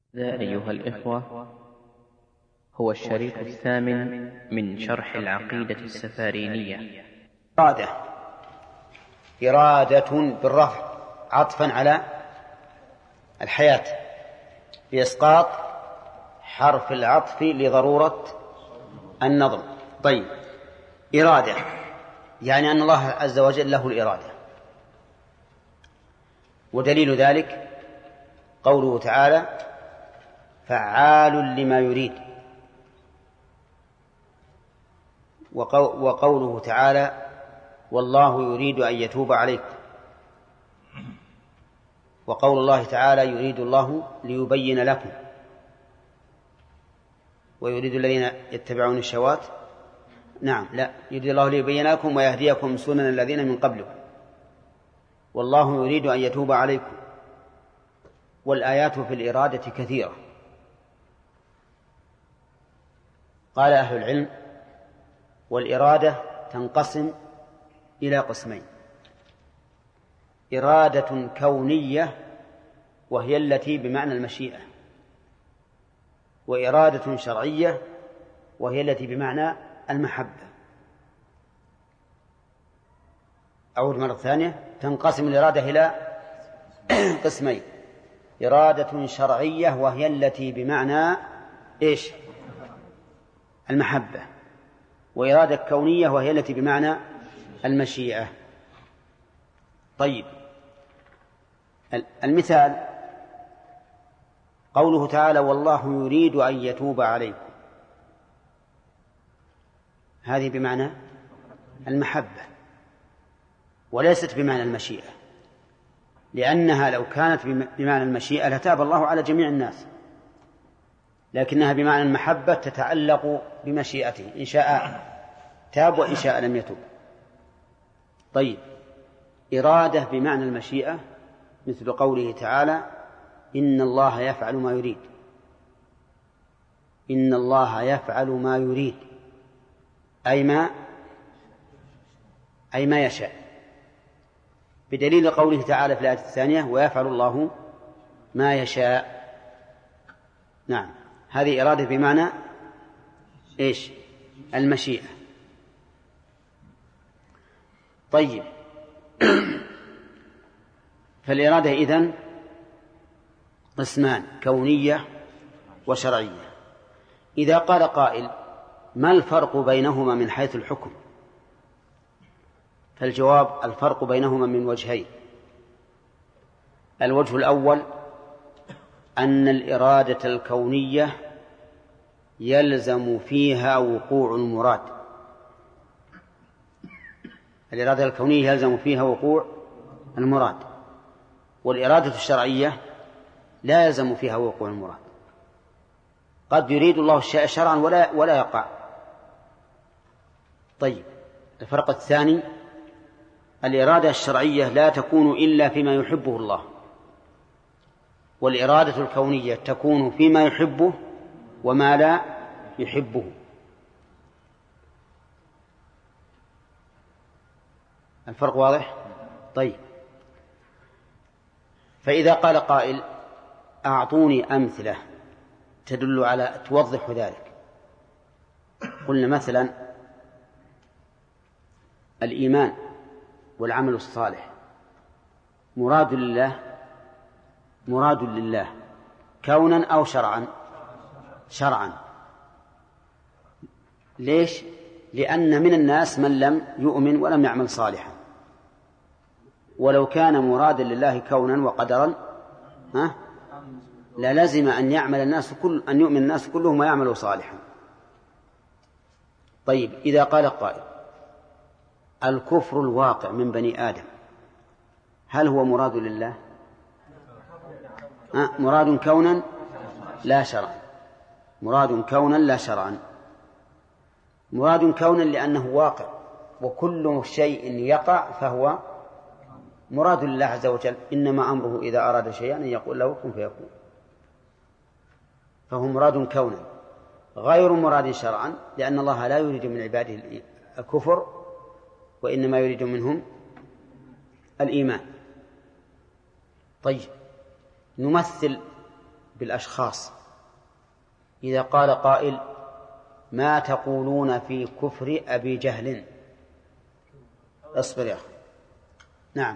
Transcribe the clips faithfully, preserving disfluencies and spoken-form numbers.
هذا أيها الإخوة هو الشريط الثامن من شرح العقيدة السفارينية. إرادة إرادة بالرفع عطفا على الحياة بإسقاط حرف العطف لضرورة النظم. طيب، إرادة يعني أن الله عز وجل له الإرادة، ودليل ذلك قوله تعالى فعال لما يريد، وقوله تعالى والله يريد أن يتوب عليكم، وقول الله تعالى يريد الله ليبين لكم، ويريد الذين يتبعون الشهوات نعم لا يريد الله ليبين لكم ويهديكم سنن الذين من قبلكم، والله يريد أن يتوب عليكم. والآيات في الإرادة كثيرة. قال أهل العلم والإرادة تنقسم إلى قسمين: إرادة كونية وهي التي بمعنى المشيئة، وإرادة شرعية وهي التي بمعنى المحبة. أعود مرة ثانية: تنقسم الإرادة إلى قسمين: إرادة شرعية وهي التي بمعنى إيش؟ المحبة، وإرادة كونية وهي التي بمعنى المشيئة. طيب، المثال قوله تعالى والله يريد أن يتوب عليكم، هذه بمعنى المحبة وليست بمعنى المشيئة، لأنها لو كانت بمعنى المشيئة لتاب الله على جميع الناس، لكنها بمعنى المحبة تتعلق بمشيئته، إن شاء تاب وإن شاء لم يتوب. طيب، إرادة بمعنى المشيئة مثل قوله تعالى إن الله يفعل ما يريد، إن الله يفعل ما يريد أي ما أي ما يشاء، بدليل قوله تعالى في الآية الثانية ويفعل الله ما يشاء. نعم، هذه إرادة بمعنى إيش؟ المشيئة. طيب، فالإرادة إذن قسمان: كونية وشرعية. إذا قال قائل ما الفرق بينهما من حيث الحكم؟ فالجواب: الفرق بينهما من وجهين. الوجه الأول أن الإرادة الكونية يلزم فيها وقوع المراد، الإرادة الكونية يلزم فيها وقوع المراد، والإرادة الشرعية لا يلزم فيها وقوع المراد. قد يريد الله الشيء شرعا ولا ولا يقع. طيب، الفرق الثاني: الإرادة الشرعية لا تكون إلا فيما يحبه الله، والإرادة الكونية تكون فيما يحبه وما لا يحبه. الفرق واضح؟ طيب، فإذا قال قائل أعطوني أمثلة تدل على توضح ذلك، قلنا مثلا الإيمان والعمل الصالح مراد لله مراد لله كونا أو شرعا؟ شرعا. ليش؟ لأن من الناس من لم يؤمن ولم يعمل صالحا، ولو كان مرادا لله كونا وقدرا ها للزم أن يعمل الناس كل أن يؤمن الناس كلهم ويعملوا صالحا. طيب، إذا قال قائل الكفر الواقع من بني آدم هل هو مراد لله؟ ها؟ مراد كونا لا شرعا، مراد كونا لا شرعا. مراد كونا لأنه واقع، وكل شيء يقع فهو مراد لله عز وجل، إنما أمره إذا أراد شيئا أن يقول له كن فيكون، فهو مراد كونا غير مراد شرعا، لأن الله لا يريد من عباده الكفر وإنما يريد منهم الإيمان. طيب، نمثل بالأشخاص. إذا قال قائل ما تقولون في كفر أبي جهل؟ اصبر يا أخي. نعم،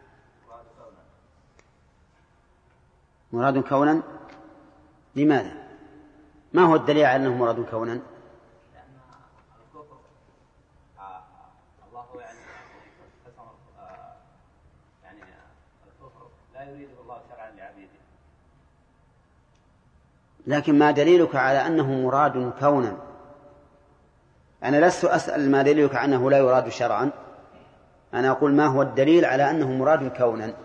مراد كونا. لماذا؟ ما هو الدليل على أنه مراد كونا؟ لكن ما دليلك على أنه مراد كونا؟ أنا لست أسأل ما دليلك على أنه لا يراد شرعا، أنا أقول ما هو الدليل على أنه مراد كونا؟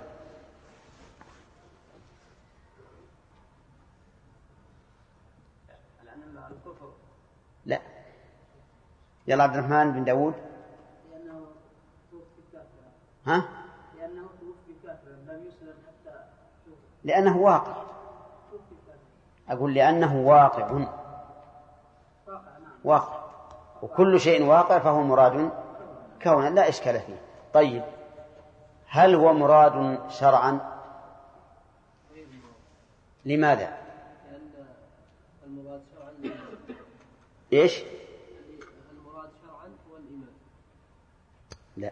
لا، يلا عبد الرحمن بن داود. لأنه توفي كافرا. ها؟ لأنه توفي كافرا لم يسلم حتى شوف. لأنه واقع. أقول لأنه واقع. واقع نعم. واقع، وكل شيء واقع فهو مراد كونا لا إشكال فيه. طيب، هل هو مراد شرعا؟ لماذا؟ لأن المراد شرعا إيش؟ المراد شرعا هو الإيمان. لا.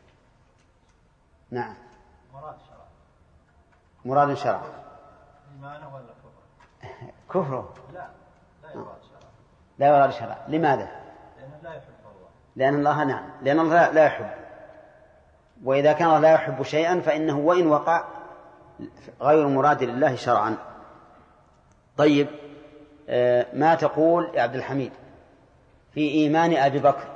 نعم، مراد شرعا. مراد شرعا. إيمانه ولا كفر؟ كفره. لا، لا يراد شرعا. لا يراد شرعا. لماذا؟ لأنه لا يحب الله. لأن الله نعم، لأن الله لا يحب، وإذا كان الله لا يحب شيئا فإنه وإن وقع غير مراد لله شرعا. طيب، ما تقول يا عبد الحميد في إيمان أبي بكر؟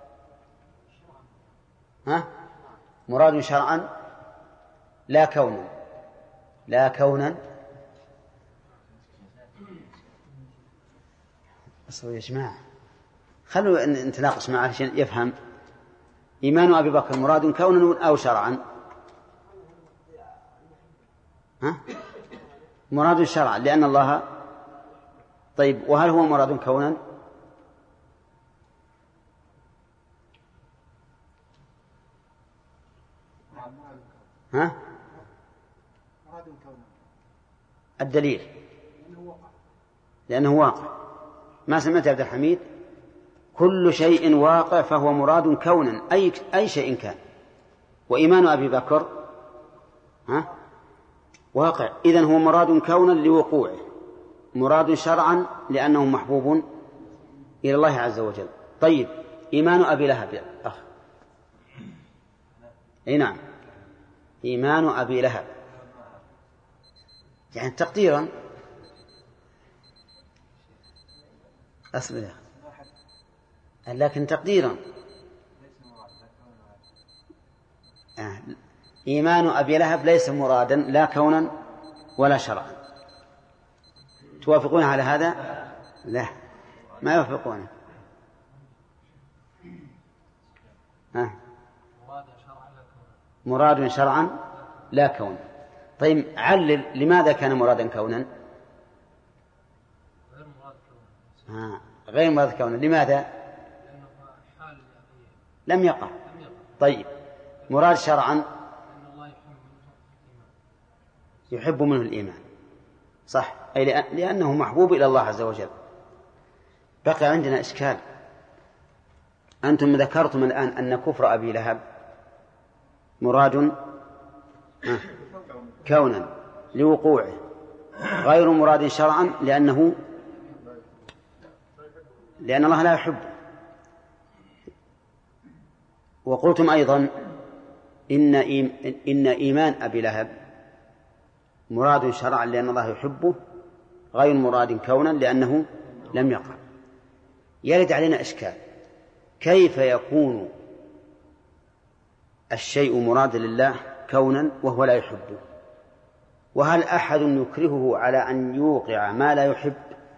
ها؟ مراد شرعا لا كونا. لا كونا. أصبر يا جماعة، خلوا نتناقش معه عشان يفهم. إيمان أبي بكر مراد كونا أو شرعا؟ ها؟ مراد شرعا لأن الله. طيب، وهل هو مراد كونا؟ ها؟ الدليل لأنه واقع. ما سمعت يا عبد الحميد؟ كل شيء واقع فهو مراد كونا، أي أي شيء كان. وإيمان أبي بكر ها؟ واقع، إذن هو مراد كونا لوقوعه، مراد شرعا لأنه محبوب إلى الله عز وجل. طيب، إيمان أبي لهب يا أخ. أي نعم، إيمان أبي لهب يعني تقديرا. أصبر يا أخي، لكن تقديرا. آه. إيمان أبي لهب ليس مرادا لا كونا ولا شرعا. توافقون على هذا؟ لا، ما يوافقون. آه. مراد شرعا لا كونا. طيب، علل لماذا كان مرادا كونا؟ آه. غير مراد كونا. لماذا؟ لم يقع. طيب، مراد شرعا يحب منه الإيمان، صح، أي لأنه محبوب إلى الله عز وجل. بقي عندنا إشكال. أنتم ذكرتم الآن أن كفر أبي لهب مراد كونا لوقوعه، غير مراد شرعا لأنه لأن الله لا يحبه. وقلتم أيضا إن إن إيمان أبي لهب مراد شرعا لأن الله يحبه، غير مراد كونا لأنه لم يقع. يرد علينا إشكال، كيف يكون الشيء مراد لله كونا وهو لا يحبه؟ وهل أحد يكرهه على أن يوقع ما لا يحب؟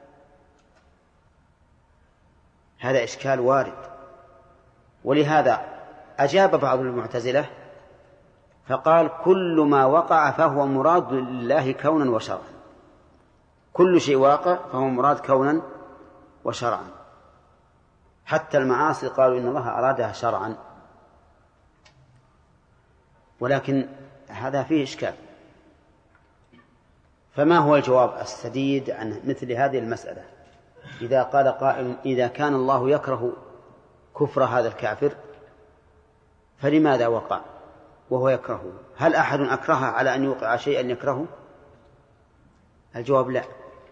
هذا إشكال وارد. ولهذا أجاب بعض المعتزلة فقال كل ما وقع فهو مراد لله كونا وشرعا. كل شيء واقع فهو مراد كونا وشرعا، حتى المعاصي قالوا إن الله أرادها شرعا. ولكن هذا فيه إشكال. فما هو الجواب السديد عن مثل هذه المسألة؟ إذا قال قائل إذا كان الله يكره كفر هذا الكافر فلماذا وقع وهو يكرهه؟ هل أحد أكره على أن يوقع شيئا يكرهه؟ الجواب لا،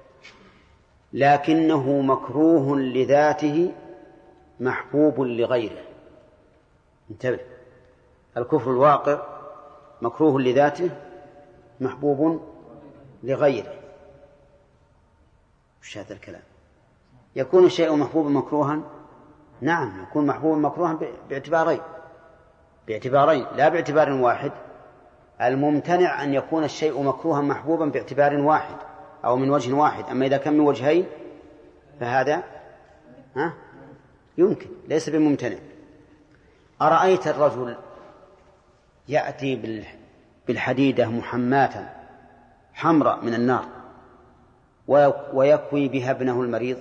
لكنه مكروه لذاته محبوب لغيره. انتبه، الكفر الواقع مكروه لذاته محبوب لغيره. وش هذا الكلام؟ يكون الشيء محبوبا مكروها؟ نعم، يكون محبوبا مكروها باعتبارين باعتبارين لا باعتبار واحد. الممتنع أن يكون الشيء مكروها محبوبا باعتبار واحد أو من وجه واحد، أما إذا كان من وجهين فهذا ها يمكن، ليس بممتنع. أرأيت الرجل يأتي بالحديدة محماة حمراء من النار ويكوي بها ابنه المريض،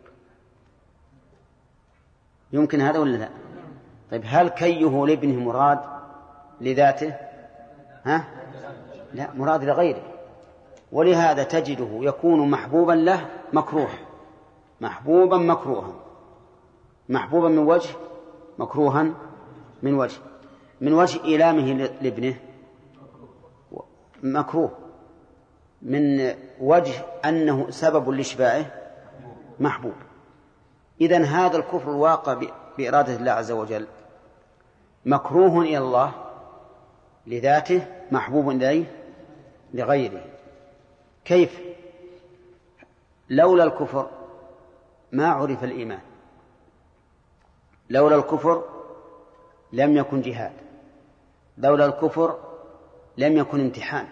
يمكن هذا ولا لا؟ طيب هل كيه لابنه مراد لذاته؟ ها؟ لا، مراد لغيره. ولهذا تجده يكون محبوبا له مكروه، محبوبا مكروها، محبوبا من وجه، مكروها من وجه. من وجه إيلامه لابنه مكروه، من وجه أنه سبب لإشباعه محبوب. إذن هذا الكفر الواقع بإرادة الله عز وجل مكروه إلى الله لذاته محبوب إليه لغيره. كيف؟ لولا الكفر ما عرف الإيمان، لولا الكفر لم يكن جهاد، لولا الكفر لم يكن امتحان،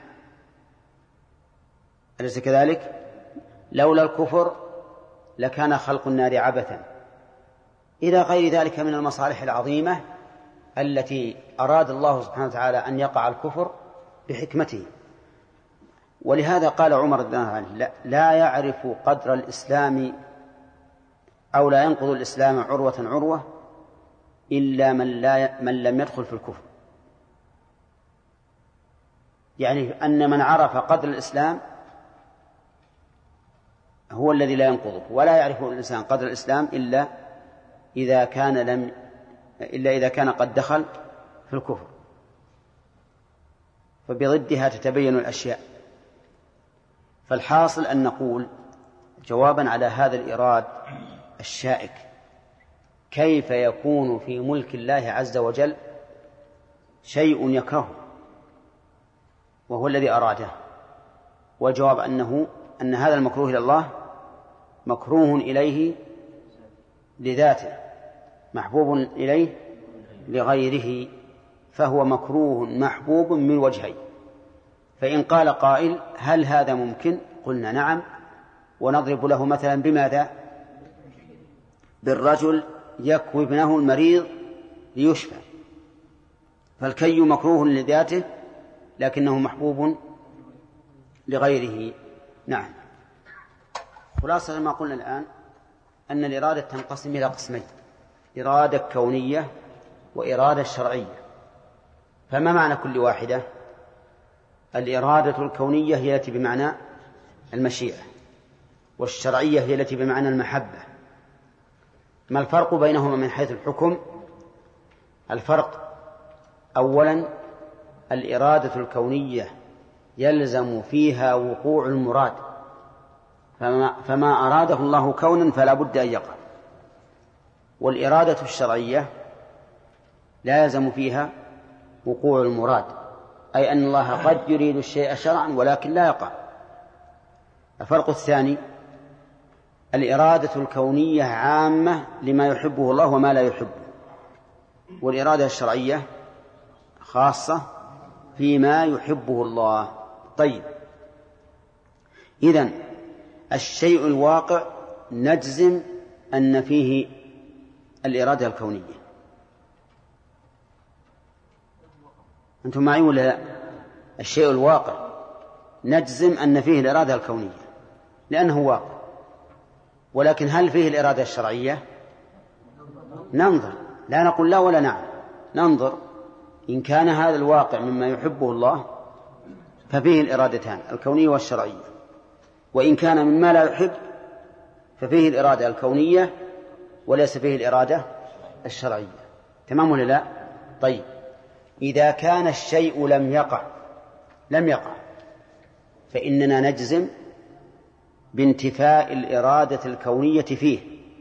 أليس كذلك؟ لولا الكفر لكان خلق النار عبثا، إلى غير ذلك من المصالح العظيمة التي أراد الله سبحانه وتعالى أن يقع الكفر بحكمته. ولهذا قال عمر رضي الله عنه لا, لا يعرف قدر الإسلام أو لا ينقض الإسلام عروة عروة إلا من, لا من لم يدخل في الكفر. يعني أن من عرف قدر الإسلام هو الذي لا ينقضه، ولا يعرف الإنسان قدر الإسلام إلا إذا كان لم إلا إذا كان قد دخل في الكفر، فبضدها تتبين الأشياء. فالحاصل أن نقول جوابا على هذا الإراد الشائك: كيف يكون في ملك الله عز وجل شيء يكرهه وهو الذي أراده؟ والجواب أنه أن هذا المكروه إلى الله مكروه إليه لذاته محبوب إليه لغيره، فهو مكروه محبوب من وجهين. فإن قال قائل هل هذا ممكن؟ قلنا نعم، ونضرب له مثلا بماذا؟ بالرجل يكوي ابنه المريض ليشفى، فالكي مكروه لذاته لكنه محبوب لغيره. نعم. خلاصة ما قلنا الآن أن الإرادة تنقسم إلى قسمين: إرادة كونية وإرادة شرعية. فما معنى كل واحدة؟ الإرادة الكونية هي التي بمعنى المشيئة، والشرعية هي التي بمعنى المحبة. ما الفرق بينهما من حيث الحكم؟ الفرق أولا الإرادة الكونية يلزم فيها وقوع المراد، فما, فما أراده الله كونا فلا بد أن يقع. والإرادة الشرعية لا يلزم فيها وقوع المراد، أي أن الله قد يريد الشيء شرعا ولكن لا يقع. الفرق الثاني الإرادة الكونية عامة لما يحبه الله وما لا يحبه، والإرادة الشرعية خاصة فيما يحبه الله. طيب، إذن الشيء الواقع نجزم أن فيه الإرادة الكونية. أنتم معي ولا لا؟ الشيء الواقع نجزم أن فيه الإرادة الكونية لأنه واقع، ولكن هل فيه الإرادة الشرعية؟ ننظر، لا نقول لا ولا نعم، ننظر. إن كان هذا الواقع مما يحبه الله ففيه الإرادتان الكونية والشرعية، وإن كان مما لا يحب ففيه الإرادة الكونية وليس فيه الإرادة الشرعية. تمام ولا لا؟ طيب، إذا كان الشيء لم يقع لم يقع فإننا نجزم بانتفاء الإرادة الكونية فيه.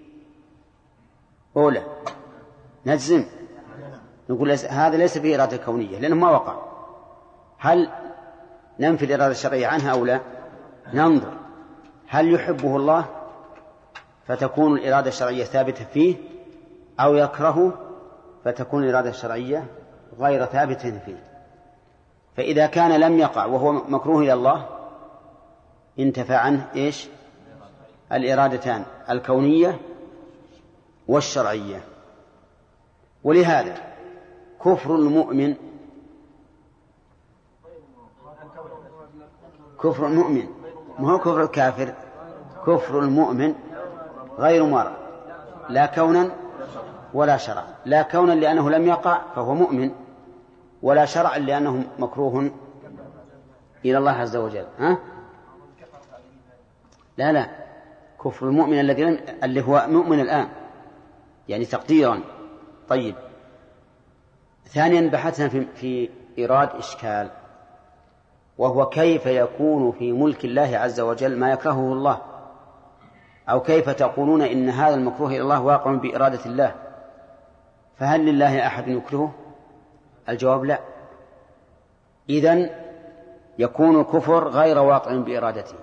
أولى نجزم نقول هذا ليس فيه إرادة كونية لأنه ما وقع. هل ننفي الإرادة الشرعية عنها أو لا؟ ننظر هل يحبه الله فتكون الإرادة الشرعية ثابتة فيه، أو يكرهه فتكون الإرادة الشرعية غير ثابتة فيه. فإذا كان لم يقع وهو مكروه إلى الله انتفى عنه إيش؟ الإرادتان الكونية والشرعية. ولهذا كفر المؤمن كفر المؤمن ما هو كفر الكافر، كفر المؤمن غير مرض لا كونا ولا شرعا. لا كونا لأنه لم يقع فهو مؤمن، ولا شرعا لأنه مكروه إلى الله عز وجل. ها؟ لا لا كفر المؤمن الذي اللي هو مؤمن الآن يعني تقديرا. طيب، ثانيا بحثنا في, في إيراد إشكال، وهو كيف يكون في ملك الله عز وجل ما يكرهه الله، أو كيف تقولون إن هذا المكروه إلى الله واقع بإرادة الله، فهل لله أحد يكرهه؟ الجواب لا. إذن يكون الكفر غير واقع بإرادته،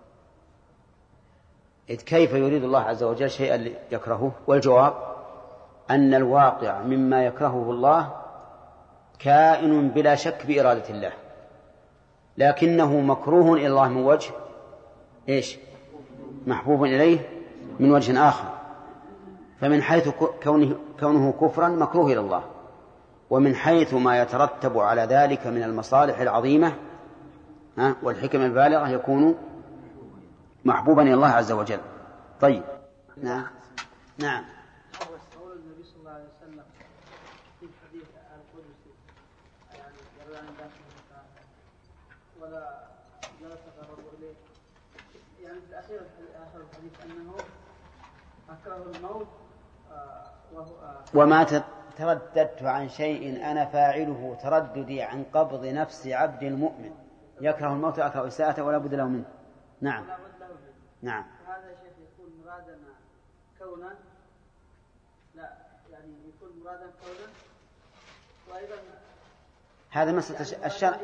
إذ كيف يريد الله عز وجل شيئا يكرهه؟ والجواب أن الواقع مما يكرهه الله كائن بلا شك بإرادة الله، لكنه مكروه إلى الله من وجه إيش؟ محبوب إليه من وجه آخر. فمن حيث كونه, كونه كفرا مكروه إلى الله، ومن حيث ما يترتب على ذلك من المصالح العظيمة والحكم البالغة يكون محبوبا إلى الله عز وجل. طيب، نعم نعم قول النبي صلى الله عليه وسلم في الحديث القدسي يعني يرى عن ذاته ولا لا تقرب إليه، يعني في الأخير آخر الحديث أنه أكره الموت وهو وما ترددت عن شيء أنا فاعله ترددي عن قبض نفس عبد المؤمن يكره الموت أكره إساءته ولا بد له منه. نعم نعم. هذا شيء يكون مرادنا كونا، لا يعني يكون مرادا كونا، وأيضا هذا مسألة الشرع.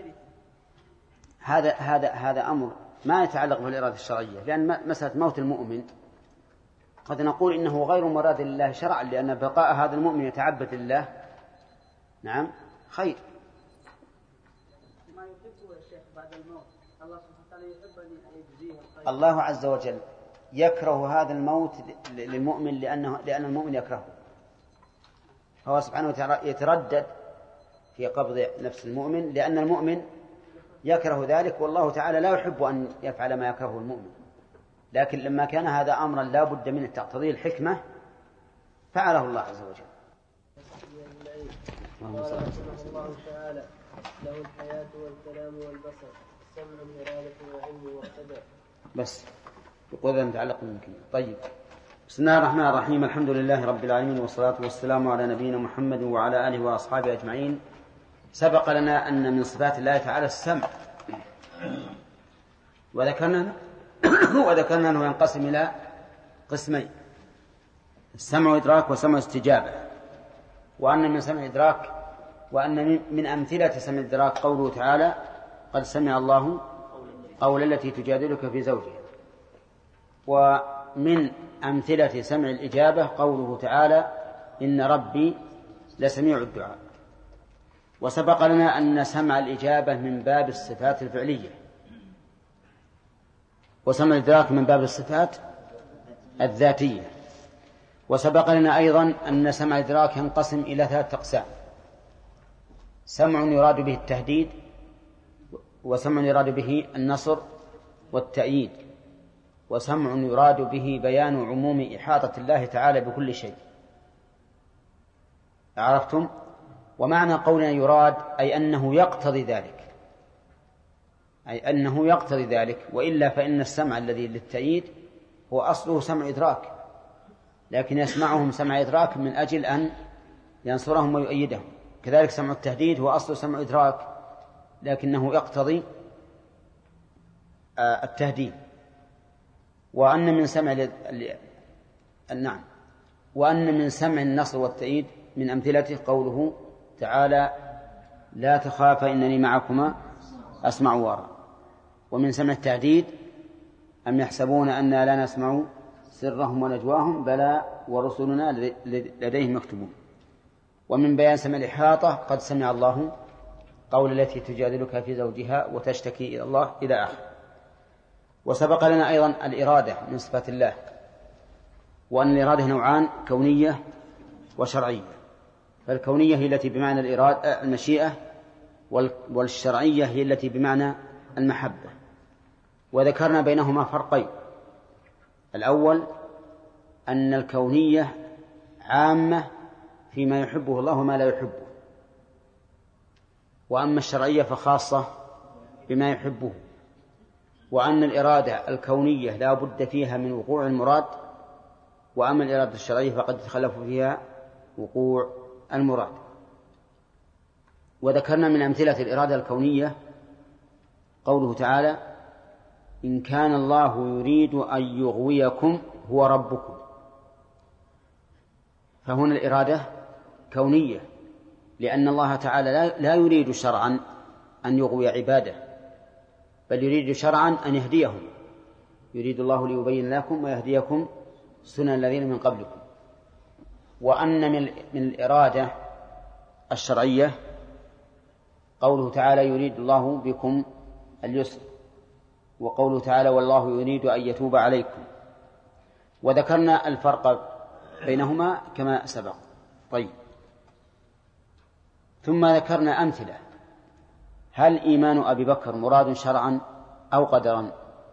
هذا هذا هذا أمر ما يتعلق بالإرادة الشرعية، لأن مسألة موت المؤمن قد نقول إنه غير مراد لله شرعا، لأن بقاء هذا المؤمن يتعبد لله نعم خير. ما يحبه يا شيخ بعد الموت الله سبحانه وتعالى يحب أن يجزيه الخير. الله عز وجل يكره هذا الموت للمؤمن لأنه لأن المؤمن يكرهه، فهو سبحانه وتعالى يتردد في قبض نفس المؤمن لأن المؤمن يكره ذلك، والله تعالى لا يحب أن يفعل ما يكرهه المؤمن. لكن لما كان هذا أمرا لا بد منه تقتضيه الحكمة فعله الله عز وجل. قال رحمه الله تعالى: له الحياة والكلام والبصر، السمع والإرادة والعلم والقدر. بس بقدر متعلق ممكن. طيب، بسم الله الرحمن الرحيم، الحمد لله رب العالمين، والصلاة والسلام على نبينا محمد وعلى آله وأصحابه أجمعين. سبق لنا أن من صفات الله تعالى السمع، وذكرنا وذكرنا أنه ينقسم إلى قسمين: السمع إدراك وسمع استجابة. وأن من سمع إدراك وأن من أمثلة سمع إدراك قوله تعالى: قد سمع الله قول التي تجادلك في زوجها. ومن أمثلة سمع الإجابة قوله تعالى: إن ربي لسميع الدعاء. وسبق لنا أن سمع الإجابة من باب الصفات الفعلية، وسمع الإدراك من باب الصفات الذاتية. وسبق لنا أيضا أن سمع الإدراك ينقسم إلى ثلاثة أقسام: سمع يراد به التهديد، وسمع يراد به النصر والتأييد، وسمع يراد به بيان عموم إحاطة الله تعالى بكل شيء. عرفتم؟ ومعنى قولنا يراد أي أنه يقتضي ذلك، أي أنه يقتضي ذلك، وإلا فإن السمع الذي للتأييد هو أصله سمع إدراك، لكن يسمعهم سمع إدراك من أجل أن ينصرهم ويؤيدهم. كذلك سمع التهديد هو أصله سمع إدراك، لكنه يقتضي التهديد. وأن من سمع ل... نعم وأن من سمع النصر والتأييد من أمثلته قوله تعالى لا تخافا إنني معكما أسمع وأرى. ومن سمع التهديد أم يحسبون أننا لا نسمع سرهم ونجواهم بلى ورسلنا لديهم يكتبون. ومن بيان سمع الإحاطة قد سمع الله قول التي تجادلك في زوجها وتشتكي إلى الله إلى آخر. وسبق لنا أيضا الإرادة من صفات الله، وأن الإرادة نوعان: كونية وشرعية. فالكونية هي التي بمعنى الإرادة المشيئة، والشرعية هي التي بمعنى المحبة. وذكرنا بينهما فرقين: الأول أن الكونية عامة فيما يحبه الله وما لا يحبه، وأما الشرعية فخاصة بما يحبه. وأن الإرادة الكونية لا بد فيها من وقوع المراد، وأما الإرادة الشرعية فقد يتخلف فيها وقوع المراد. وذكرنا من أمثلة الإرادة الكونية قوله تعالى إن كان الله يريد أن يغويكم هو ربكم. فهنا الإرادة كونية، لأن الله تعالى لا يريد شرعا أن يغوي عباده، بل يريد شرعا أن يهديهم. يريد الله ليبين لكم ويهديكم سنن الذين من قبلكم. وأن من الإرادة الشرعية قوله تعالى يريد الله بكم اليسر، وقوله تعالى والله يريد أن يتوب عليكم. وذكرنا الفرق بينهما كما سبق. طيب، ثم ذكرنا أمثلة. هل إيمان أبي بكر مراد شرعا أو قدرا؟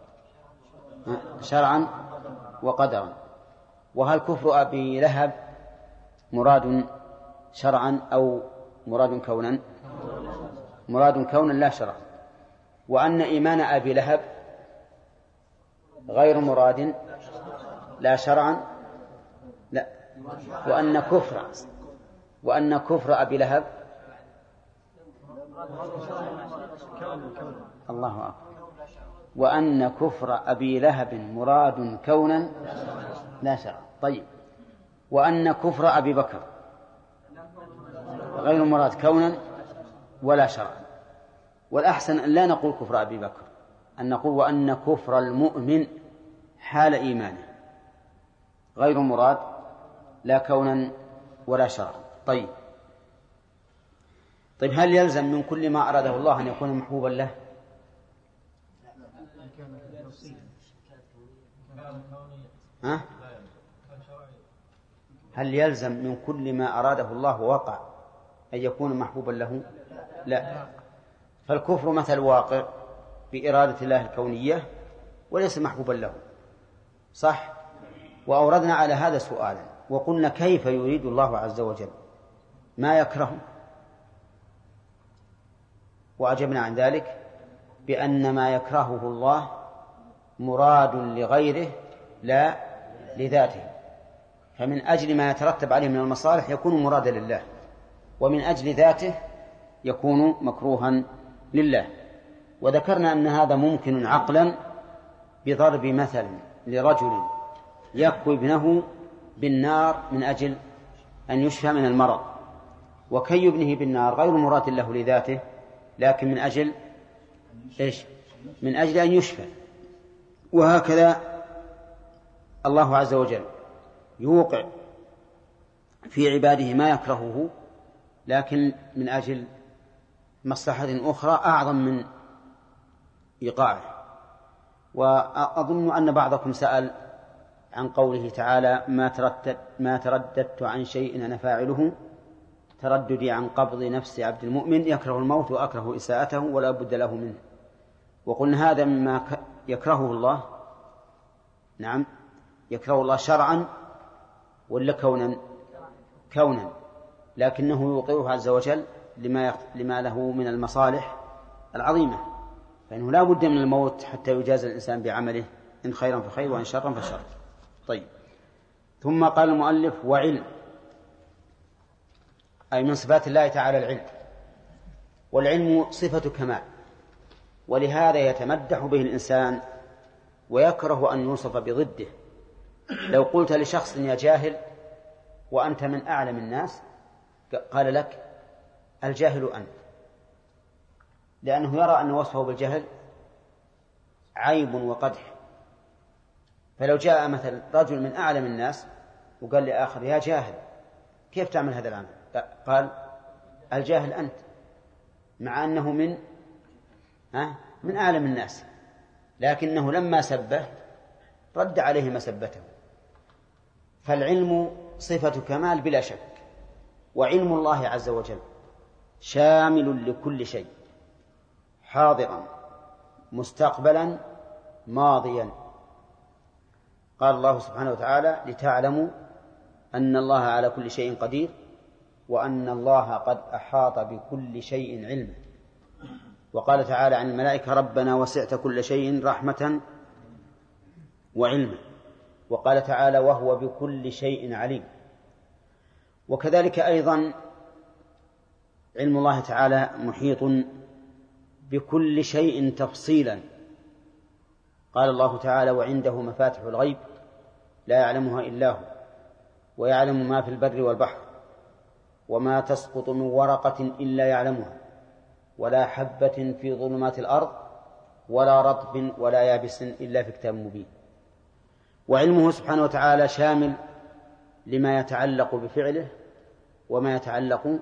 شرعا وقدرا. وهل كفر أبي لهب مراد شرعا أو مراد كونا؟ مراد كونا لا شرعا. وأن إيمان أبي لهب غير مراد لا شرعا لا وأن كفر وأن كفر أبي لهب الله أكبر وأن كفر أبي لهب مراد كونا لا شرعا. طيب، وأن كفر أبي بكر غير مراد كونا ولا شرعا. والأحسن أن لا نقول كفر أبي بكر، أن نقول وأن كفر المؤمن حال إيمانه غير مراد لا كونا ولا شرعا. طيب طيب هل يلزم من كل ما أراده الله أن يكون محبوبا له؟ ها؟ هل يلزم من كل ما أراده الله ووقع أن يكون محبوبا له؟ لا. فالكفر مثل واقع بإرادة الله الكونية وليس محبوبا له، صح؟ وأوردنا على هذا سؤالا وقلنا كيف يريد الله عز وجل ما يكره؟ وأجبنا عن ذلك بأن ما يكرهه الله مراد لغيره لا لذاته، فمن أجل ما يترتب عليه من المصالح يكون مرادا لله، ومن أجل ذاته يكون مكروها لله. وذكرنا أن هذا ممكن عقلا بضرب مثل لرجل يكوي ابنه بالنار من أجل أن يشفى من المرض، وكي ابنه بالنار غير مراد له لذاته، لكن من أجل إيش؟ من أجل أن يشفى. وهكذا الله عز وجل يوقع في عباده ما يكرهه لكن من أجل مصلحة أخرى أعظم من إيقاعه. وأظن أن بعضكم سأل عن قوله تعالى ما ترددت, ما ترددت عن شيء أنا فاعله ترددي عن قبض نفس عبد المؤمن يكره الموت وأكره إساءته ولا بد له منه. وقلنا هذا مما يكرهه الله، نعم يكره الله شرعا ولا كونا؟ كونا، لكنه يوقعه عز وجل لما لما له من المصالح العظيمة. فإنه لا بد من الموت حتى يجازى الإنسان بعمله، إن خيرا فخير وإن شرا فشر. طيب، ثم قال المؤلف وعلم، أي من صفات الله تعالى العلم، والعلم صفة كمال، ولهذا يتمدح به الإنسان ويكره أن يوصف بضده. لو قلت لشخص يا جاهل وأنت من أعلم الناس قال لك الجاهل أنت، لأنه يرى أن وصفه بالجهل عيب وقدح. فلو جاء مثلا رجل من أعلم الناس وقال لآخر يا جاهل كيف تعمل هذا العمل؟ قال الجاهل أنت، مع أنه من ها من أعلم الناس، لكنه لما سبه رد عليه مسبته. فالعلم صفة كمال بلا شك، وعلم الله عز وجل شامل لكل شيء، حاضرا مستقبلا ماضيا. قال الله سبحانه وتعالى لتعلموا أن الله على كل شيء قدير وأن الله قد أحاط بكل شيء علما. وقال تعالى عن الملائكة ربنا وسعت كل شيء رحمة وعلما. وقال تعالى وهو بكل شيء عليم. وكذلك أيضا علم الله تعالى محيط بكل شيء تفصيلا. قال الله تعالى وعنده مفاتح الغيب لا يعلمها إلا هو ويعلم ما في البر والبحر وما تسقط من ورقة إلا يعلمها ولا حبة في ظلمات الأرض ولا رطب ولا يابس إلا في كتاب مبين. وعلمه سبحانه وتعالى شامل لما يتعلق بفعله وما يتعلق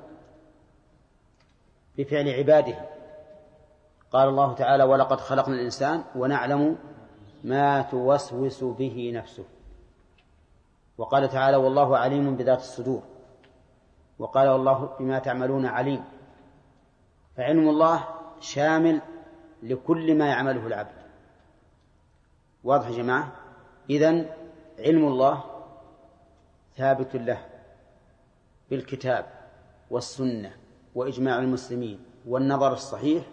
بفعل عباده. قال الله تعالى ولقد خلقنا الإنسان ونعلم ما توسوس به نفسه. وقال تعالى والله عليم بذات الصدور. وقال والله بما تعملون عليم. فعلم الله شامل لكل ما يعمله العبد. واضح يا جماعة؟ إذن علم الله ثابت له بالكتاب والسنة وإجماع المسلمين والنظر الصحيح.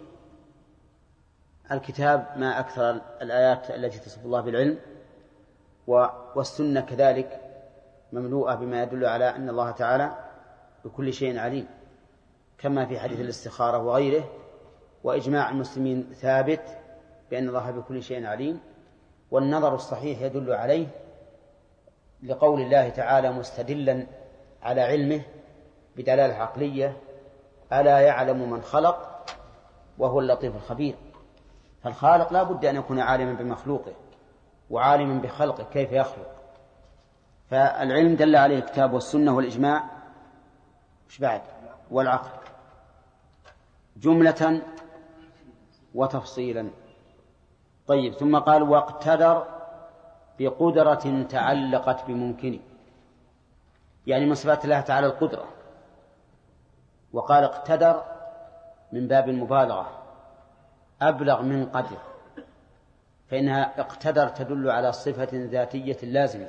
الكتاب ما أكثر الآيات التي تصف الله بالعلم، والسنة كذلك مملوءة بما يدل على أن الله تعالى بكل شيء عليم، كما في حديث الاستخارة وغيره. وإجماع المسلمين ثابت بأن الله بكل شيء عليم. والنظر الصحيح يدل عليه لقول الله تعالى مستدلا على علمه بدلالة عقلية ألا يعلم من خلق وهو اللطيف الخبير. فالخالق لا بد أن يكون عالما بمخلوقه وعالما بخلقه كيف يخلق. فالعلم دل عليه الكتاب والسنة والإجماع مش بعد والعقل جملة وتفصيلا. طيب، ثم قال واقتدر بقدرة تعلقت بممكن، يعني من صفات الله تعالى القدرة. وقال اقتدر من باب المبالغة أبلغ من قدر، فإنها اقتدر تدل على صفة ذاتية لازمة.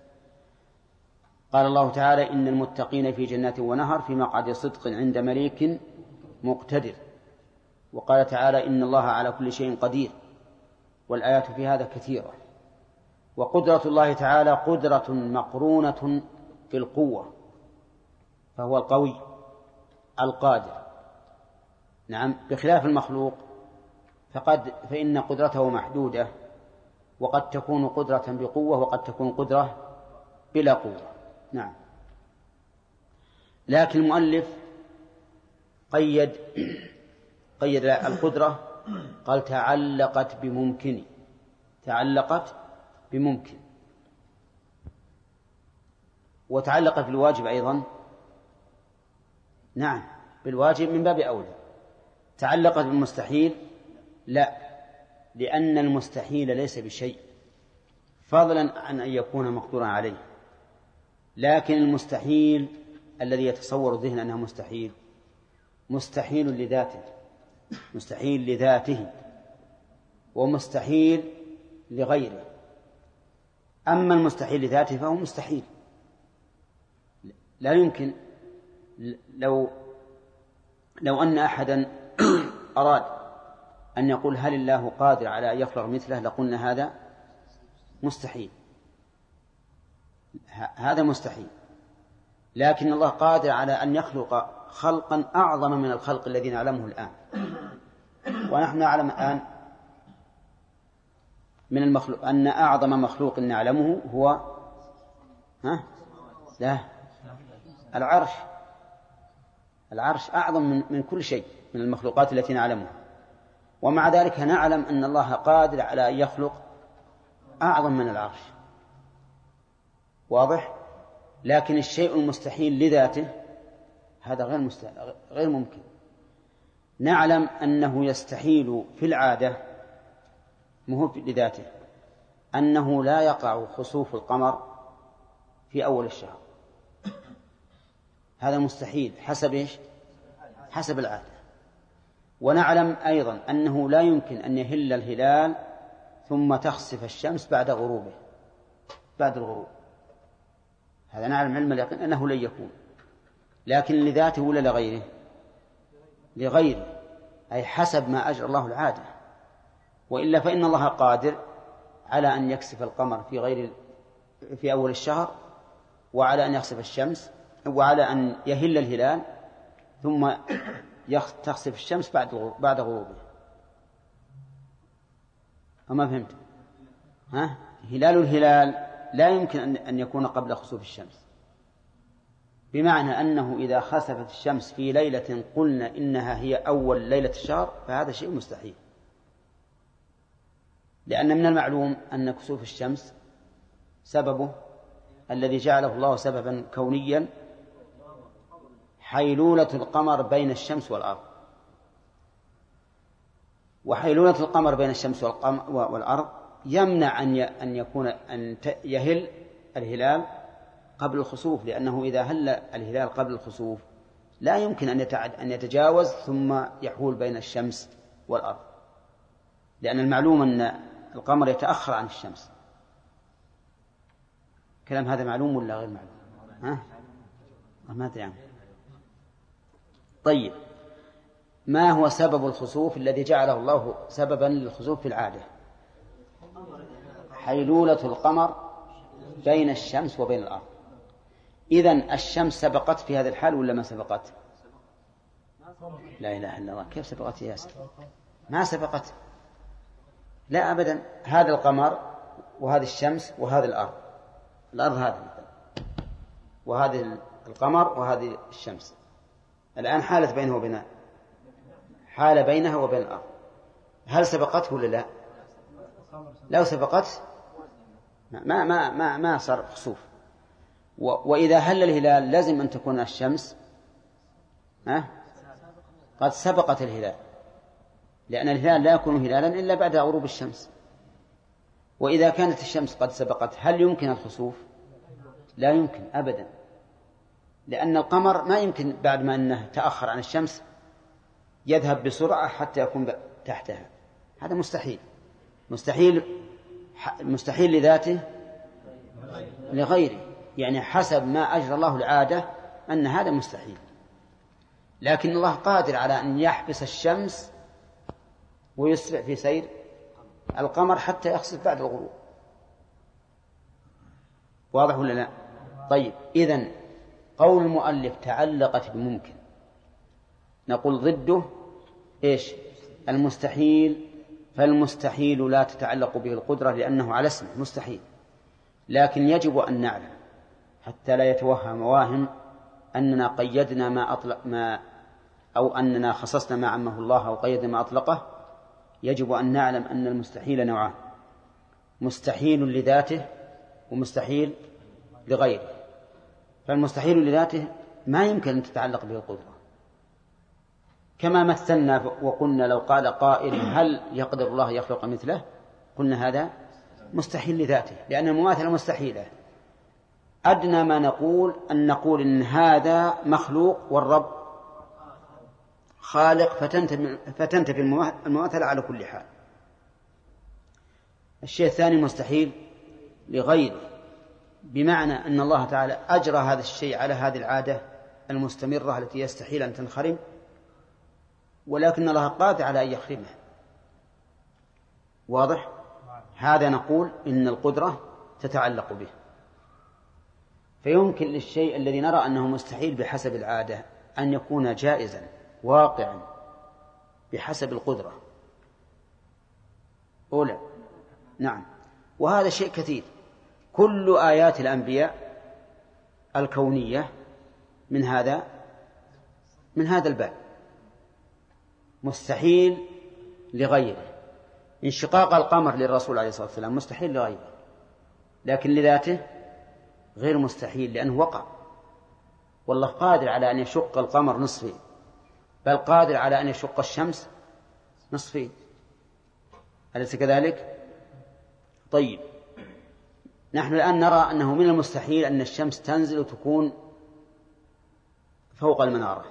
قال الله تعالى إن المتقين في جنات ونهر في مقعد صدق عند مليك مقتدر. وقال تعالى إن الله على كل شيء قدير، والآيات في هذا كثيرة. وقدرة الله تعالى قدرة مقرونة بالقوة، فهو القوي القادر. نعم، بخلاف المخلوق فقد فإن قدرته محدودة، وقد تكون قدرة بقوة وقد تكون قدرة بلا قوة. نعم، لكن المؤلف قيد قيد القدرة، قال تعلقت بممكن، تعلقت بممكن. وتعلقت بالواجب أيضا، نعم بالواجب من باب أولى. تعلقت بالمستحيل لا، لأن المستحيل ليس بشيء فضلا عن أن يكون مقدورا عليه. لكن المستحيل الذي يتصور الذهن أنه مستحيل مستحيل لذاته، مستحيل لذاته ومستحيل لغيره. أما المستحيل لذاته فهو مستحيل، لا يمكن. لو لو أن أحدا أراد أن يقول هل الله قادر على أن يخلق مثله لقلنا هذا مستحيل، هذا مستحيل. لكن الله قادر على أن يخلق خلقا أعظم من الخلق الذي نعلمه الآن. ونحن نعلم الآن من المخلوق أن أعظم مخلوق نعلمه هو ها؟ لا العرش. العرش أعظم من, من كل شيء من المخلوقات التي نعلمها، ومع ذلك نعلم أن الله قادر على أن يخلق أعظم من العرش. واضح؟ لكن الشيء المستحيل لذاته هذا غير مستحيل غير ممكن. نعلم أنه يستحيل في العادة مو لذاته أنه لا يقع خسوف القمر في أول الشهر، هذا مستحيل حسب إيش؟ حسب العادة. ونعلم أيضا أنه لا يمكن أن يهل الهلال ثم تخسف الشمس بعد غروبه بعد الغروب، هذا نعلم علم اليقين أنه لن يكون. لكن لذاته ولا لغيره؟ لغيره، أي حسب ما أجرى الله العادة. وإلا فإن الله قادر على أن يكسف القمر في غير في أول الشهر، وعلى أن يخسف الشمس، وعلى أن يهل الهلال ثم تخسف الشمس بعد بعد غروبه. أما فهمت؟ ها؟ هلال الهلال لا يمكن أن يكون قبل خسوف الشمس، بمعنى أنه إذا خسفت الشمس في ليلة قلنا إنها هي أول ليلة الشهر فهذا شيء مستحيل، لأن من المعلوم أن كسوف الشمس سببه الذي جعله الله سببا كونيا حيلولة القمر بين الشمس والأرض. وحيلولة القمر بين الشمس والأرض يمنع أن يكون أن يهل الهلال قبل الخسوف، لأنه إذا هل الهلال قبل الخسوف لا يمكن أن يتجاوز ثم يحول بين الشمس والأرض، لأن المعلوم أن القمر يتأخر عن الشمس. كلام هذا معلوم ولا غير معلوم؟ ها؟ ما أدري عنه. طيب، ما هو سبب الخسوف الذي جعله الله سببا للخسوف في العادة؟ حيلولة القمر بين الشمس وبين الأرض. إذن الشمس سبقت في هذا الحال ولا ما سبقت؟ لا إله إلا الله، كيف سبقت يا ياسر؟ ما سبقت، لا أبدا. هذا القمر وهذه الشمس وهذه الأرض، الأرض هذه مثلا، وهذه القمر وهذه الشمس، الآن حالت بينه وبين حالة بينها وبين الأرض، هل سبقته ولا لا؟ لو سبقت ما ما ما ما صار خسوف. وإذا هل الهلال لازم أن تكون الشمس ها قد سبقت الهلال، لأن الهلال لا يكون هلالا إلا بعد غروب الشمس. وإذا كانت الشمس قد سبقت هل يمكن الخسوف؟ لا يمكن أبدا، لأن القمر ما يمكن بعد ما أنه تأخر عن الشمس يذهب بسرعة حتى يكون تحتها، هذا مستحيل. مستحيل مستحيل لذاته لغيره، يعني حسب ما أجرى الله العادة أن هذا مستحيل. لكن الله قادر على أن يحبس الشمس ويسرع في سير القمر حتى يخسف بعد الغروب. واضح ولا لا؟ طيب، إذن قول المؤلف تعلقت بممكن، نقول ضده إيش؟ المستحيل. فالمستحيل لا تتعلق به القدرة لأنه على اسمه مستحيل. لكن يجب أن نعلم حتى لا يتوهم واهم أننا قيدنا ما أطلق ما أو أننا خصصنا ما عمه الله أو قيدنا ما أطلقه. يجب أن نعلم أن المستحيل نوعان: مستحيل لذاته ومستحيل لغيره. فالمستحيل لذاته ما يمكن أن تتعلق به القدرة، كما مثلنا وقلنا لو قال قائل هل يقدر الله يخلق مثله، قلنا هذا مستحيل لذاته لأن المماثلة مستحيلة. أدنى ما نقول أن نقول إن هذا مخلوق والرب خالق، فتنتفي المماثلة على كل حال. الشيء الثاني مستحيل لغيره، بمعنى أن الله تعالى أجرى هذا الشيء على هذه العادة المستمرة التي يستحيل أن تنخرم، ولكن الله قادر على أن يخرمه واضح؟ هذا نقول إن القدرة تتعلق به. فيمكن للشيء الذي نرى أنه مستحيل بحسب العادة أن يكون جائزا واقعا بحسب القدرة أولى. نعم، وهذا شيء كثير. كل آيات الأنبياء الكونية من هذا من هذا الباب، مستحيل لغيره. انشقاق القمر للرسول عليه الصلاة والسلام مستحيل لغيره، لكن لذاته غير مستحيل لأنه وقع. والله قادر على أن يشق القمر نصفين، بل قادر على أن يشق الشمس نصفين، أليس كذلك؟ طيب، نحن الآن نرى أنه من المستحيل أن الشمس تنزل وتكون فوق المنارة،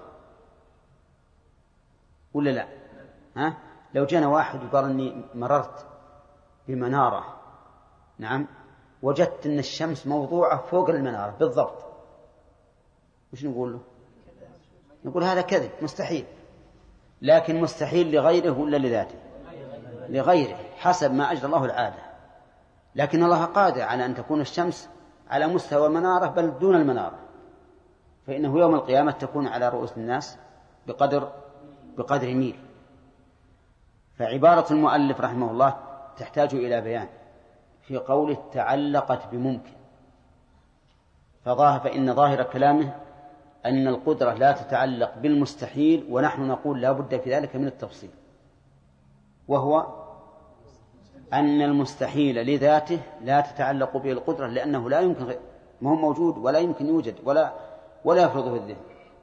ولا لا؟ ها؟ لو جانا واحد وقال أني مررت بمنارة، نعم، وجدت أن الشمس موضوعة فوق المنارة بالضبط، وش نقول له؟ نقول هذا كذب، مستحيل. لكن مستحيل لغيره ولا لذاته؟ لغيره حسب ما أجرى الله العادة. لكن الله قادر على أن تكون الشمس على مستوى المنارة بل دون المنارة، فإنه يوم القيامة تكون على رؤوس الناس بقدر بقدر ميل. فعبارة المؤلف رحمه الله تحتاج إلى بيان في قوله تعلقت بممكن، فظاهر فإن ظاهر كلامه أن القدرة لا تتعلق بالمستحيل، ونحن نقول لا بد في ذلك من التفصيل، وهو أن المستحيل لذاته لا تتعلق به القدرة، لأنه لا يمكن، ما هو موجود ولا يمكن يوجد ولا ولا يفرضه الذهن.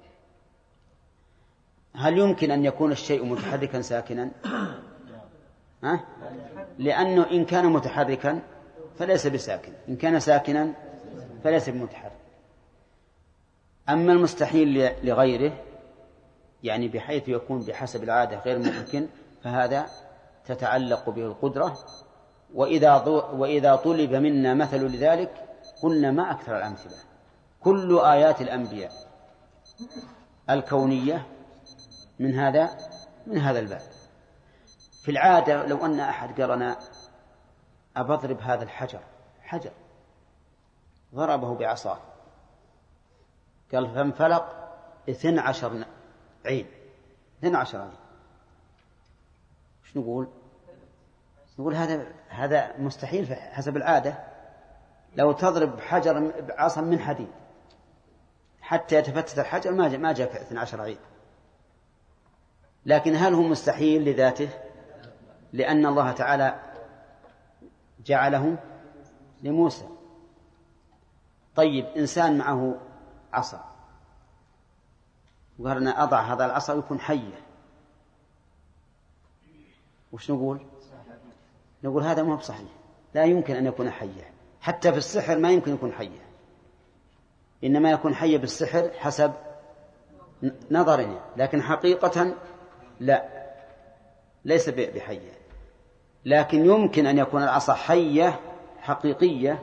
هل يمكن أن يكون الشيء متحركا ساكنا؟ ها؟ لأنه إن كان متحركا فليس بساكن، إن كان ساكنا فليس بمتحرك. أما المستحيل لغيره، يعني بحيث يكون بحسب العادة غير ممكن، فهذا تتعلق به القدرة. وإذا وإذا طلب منا مثل لذلك قلنا ما أكثر الأمثلة. كل آيات الأنبياء الكونية من هذا من هذا الباب. في العادة لو أن أحد قال أنا أبضرب هذا الحجر، حجر ضربه بعصاه، قال فانفلق اثنى عشر عين، اثنى عشر عين، وش نقول؟ نقول هذا هذا مستحيل حسب العادة. لو تضرب حجر بعصا من حديد حتى يتفتت الحجر ما جاء ما جاء اثنى عشر عين. لكن هل هو مستحيل لذاته؟ لأن الله تعالى جعله لموسى. طيب، إنسان معه عصا وقال أنا أضع هذا العصا ويكون حية، وش نقول؟ نقول هذا ما هو بصحيح، لا يمكن أن يكون حية. حتى في السحر ما يمكن يكون حية، إنما يكون حية بالسحر حسب نظرنا، لكن حقيقة لا، ليس بحية. لكن يمكن أن يكون العصا حية حقيقية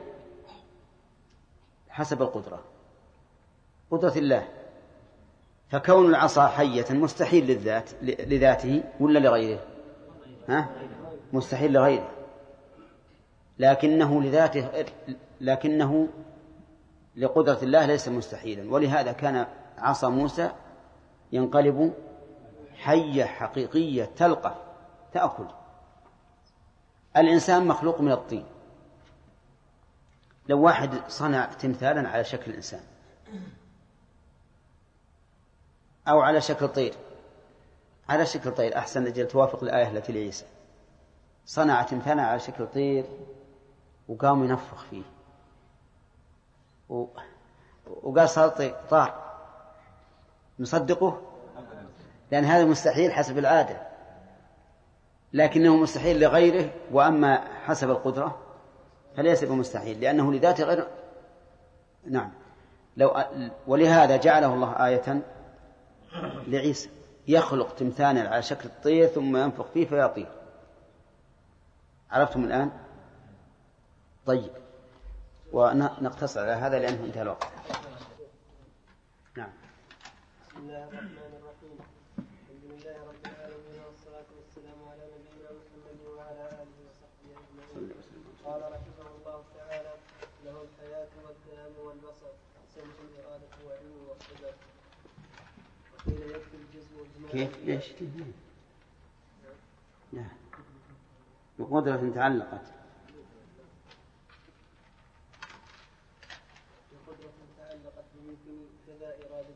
حسب القدرة، قدرة الله. فكون العصا حية مستحيل للذات لذاته ولا لغيره؟ ها؟ مستحيل لغيره، لكنه لذاته، لكنه لقدرة الله ليس مستحيلا. ولهذا كان عصا موسى ينقلب حية حقيقية تلقى تأكل. الإنسان مخلوق من الطين. لو واحد صنع تمثالا على شكل إنسان أو على شكل طير، على شكل طير أحسن أجل توافق الآية التي لعيسى، صنع تمثالا على شكل طير وقام ينفخ فيه و... وقال صار طار، نصدقه؟ لأن هذا مستحيل حسب العادة، لكنه مستحيل لغيره. وأما حسب القدرة فليس بمستحيل لأنه لذاته غير. نعم. لو ولهذا جعله الله آية لعيسى، يخلق تمثالا على شكل الطير ثم ينفخ فيه فيطير. عرفتم الآن؟ طيب، ونقتصر على هذا لأنه انتهى الوقت. نعم. بسم الله الرحمن الرحيم. الحمد لله رب العالمين والصلاة والسلام على نبينا محمد وعلى آله وصحبه قال رحمه الله تعالى: له الحياة والكلام والبصر، سمع الإرادة وعلم والقدر. وقيل يكفي الجزم إجمالا. كيف؟ ليش؟ لا، بقدرة تعلقت. بقدرة تعلقت بممكن كذا إرادة.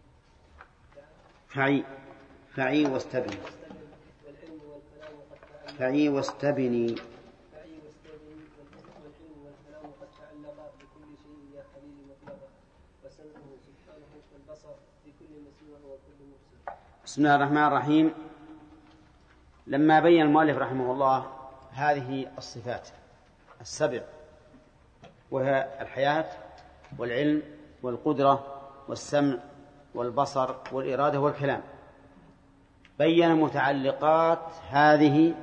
فعي فعي واستبني والعلم والكلام قد تعلق. فعي واستبني فعي واستبني والعلم والكلام قد تعلق بكل شيء يا خليل مطلقا، وسمعه سبحانه والبصر بكل مسموع وكل مبصر. بسم الله الرحمن الرحيم. لما بين المؤلف رحمه الله هذه الصفات السبع، وهي الحياة والعلم والقدرة والسمع والبصر والإرادة والكلام، بين متعلقات هذه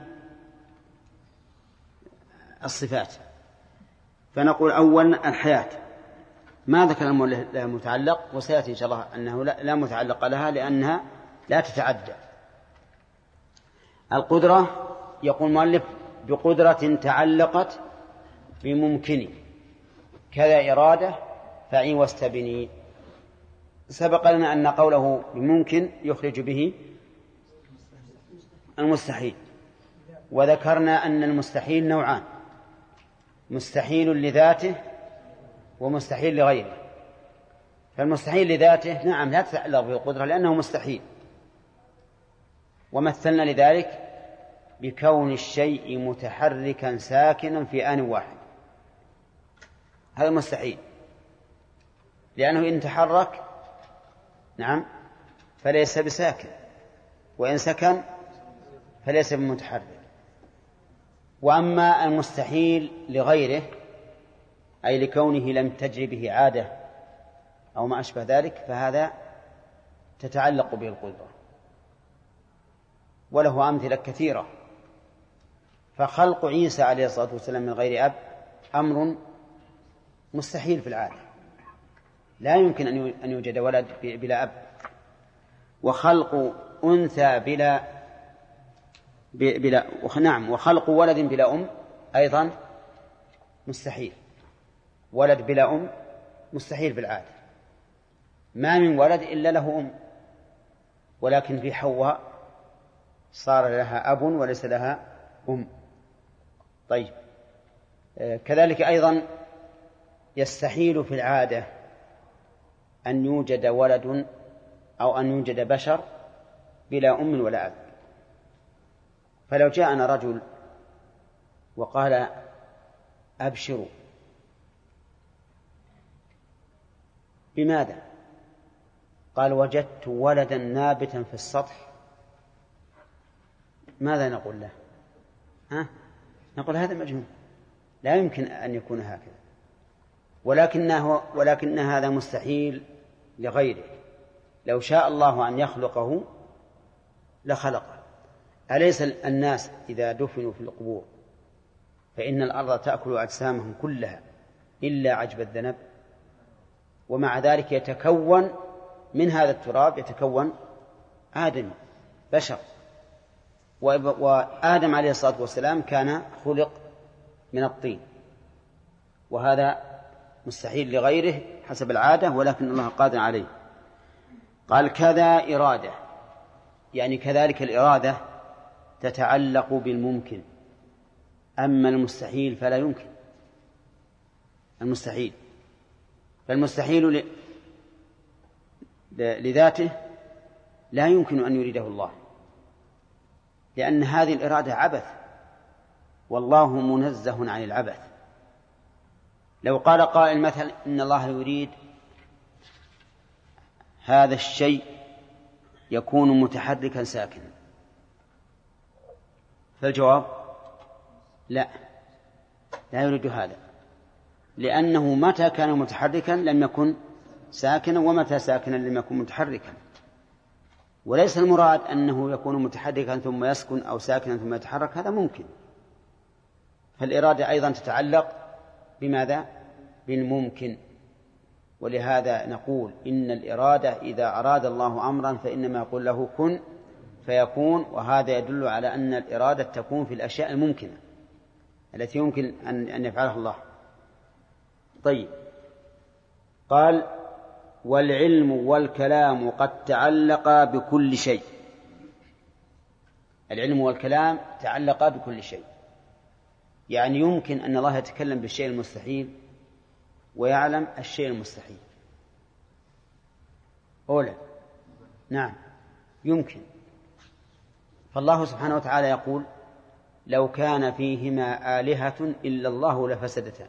الصفات. فنقول أولا الحياة ما ذكر المؤلف لها متعلق، وسيأتي إن شاء الله أنه لا متعلق لها لأنها لا تتعدى. القدرة يقول المؤلف بقدرة تعلقت بممكن كذا إرادة فعي واستبني. سبق لنا أن قوله بممكن يخرج به المستحيل، وذكرنا أن المستحيل نوعان: مستحيل لذاته ومستحيل لغيره. فالمستحيل لذاته نعم لا تتعلق به القدرة لأنه مستحيل، ومثلنا لذلك بكون الشيء متحركا ساكنا في آن واحد، هذا مستحيل لأنه إن تحرك نعم فليس بساكن، وإن سكن فليس بمتحرك. وأما المستحيل لغيره أي لكونه لم تجري به عادة أو ما أشبه ذلك فهذا تتعلق به القدرة، وله أمثلة كثيرة. فخلق عيسى عليه الصلاة والسلام من غير أب أمر مستحيل في العادة، لا يمكن أن يوجد ولد بلا أب. وخلق أنثى بلا بلا نعم وخلق ولد بلا أم أيضا مستحيل. ولد بلا أم مستحيل في العادة، ما من ولد إلا له أم، ولكن في حواء صار لها أب وليس لها أم. طيب كذلك أيضا يستحيل في العادة أن يوجد ولد أو أن يوجد بشر بلا أم ولا أب. فلو جاءنا رجل وقال أبشروا، بماذا؟ قال وجدت ولدا نابتا في السطح، ماذا نقول له؟ ها؟ نقول هذا مجنون، لا يمكن أن يكون هكذا. ولكنه ولكن هذا مستحيل لغيره، لو شاء الله أن يخلقه لخلقه. أليس الناس إذا دفنوا في القبور فإن الأرض تأكل أجسامهم كلها إلا عجب الذنب، ومع ذلك يتكون من هذا التراب يتكون آدم بشر، وآدم عليه الصلاة والسلام كان خلق من الطين، وهذا مستحيل لغيره حسب العادة، ولكن الله قادر عليه. قال كذا إرادة، يعني كذلك الإرادة تتعلق بالممكن، أما المستحيل فلا يمكن. المستحيل فالمستحيل ل... لذاته لا يمكن أن يريده الله، لأن هذه الإرادة عبث، والله منزه عن العبث. لو قال قائل مثلا إن الله يريد هذا الشيء يكون متحركا ساكنا، فالجواب لا، لا يريد هذا، لأنه متى كان متحركا لم يكن ساكنا، ومتى ساكنا لم يكن متحركا. وليس المراد أنه يكون متحركا ثم يسكن أو ساكنا ثم يتحرك، هذا ممكن. فالإرادة أيضا تتعلق بماذا؟ بالممكن. ولهذا نقول إن الإرادة إذا أراد الله أمرا فإنما يقول له كن فيكون، وهذا يدل على أن الإرادة تكون في الأشياء الممكنة. التي يمكن أن أن يفعلها الله. طيب، قال والعلم والكلام قد تعلقا بكل شيء. العلم والكلام تعلقا بكل شيء، يعني يمكن أن الله يتكلم بالشيء المستحيل ويعلم الشيء المستحيل. أولا نعم يمكن. فالله سبحانه وتعالى يقول لو كان فيهما آلهة إلا الله لفسدتا،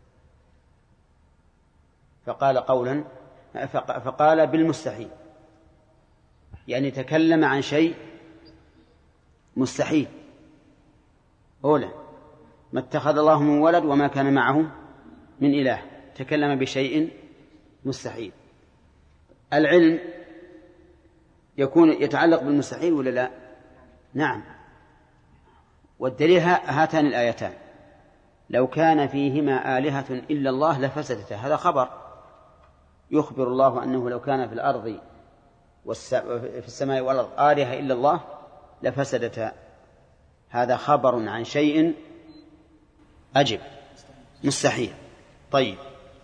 فقال قولا فقال بالمستحيل، يعني تكلم عن شيء مستحيل. أولا ما اتخذ الله من ولد وما كان معه من إله، تكلم بشيء مستحيل. العلم يكون يتعلق بالمستحيل ولا لا؟ نعم، والدليل هاتان الآيتان لو كان فيهما آلهة إلا الله لفسدتا، هذا خبر يخبر الله أنه لو كان في الأرض في السماء والأرض آلهة إلا الله لفسدتا، هذا خبر عن شيء أجب مستحيل. طيب،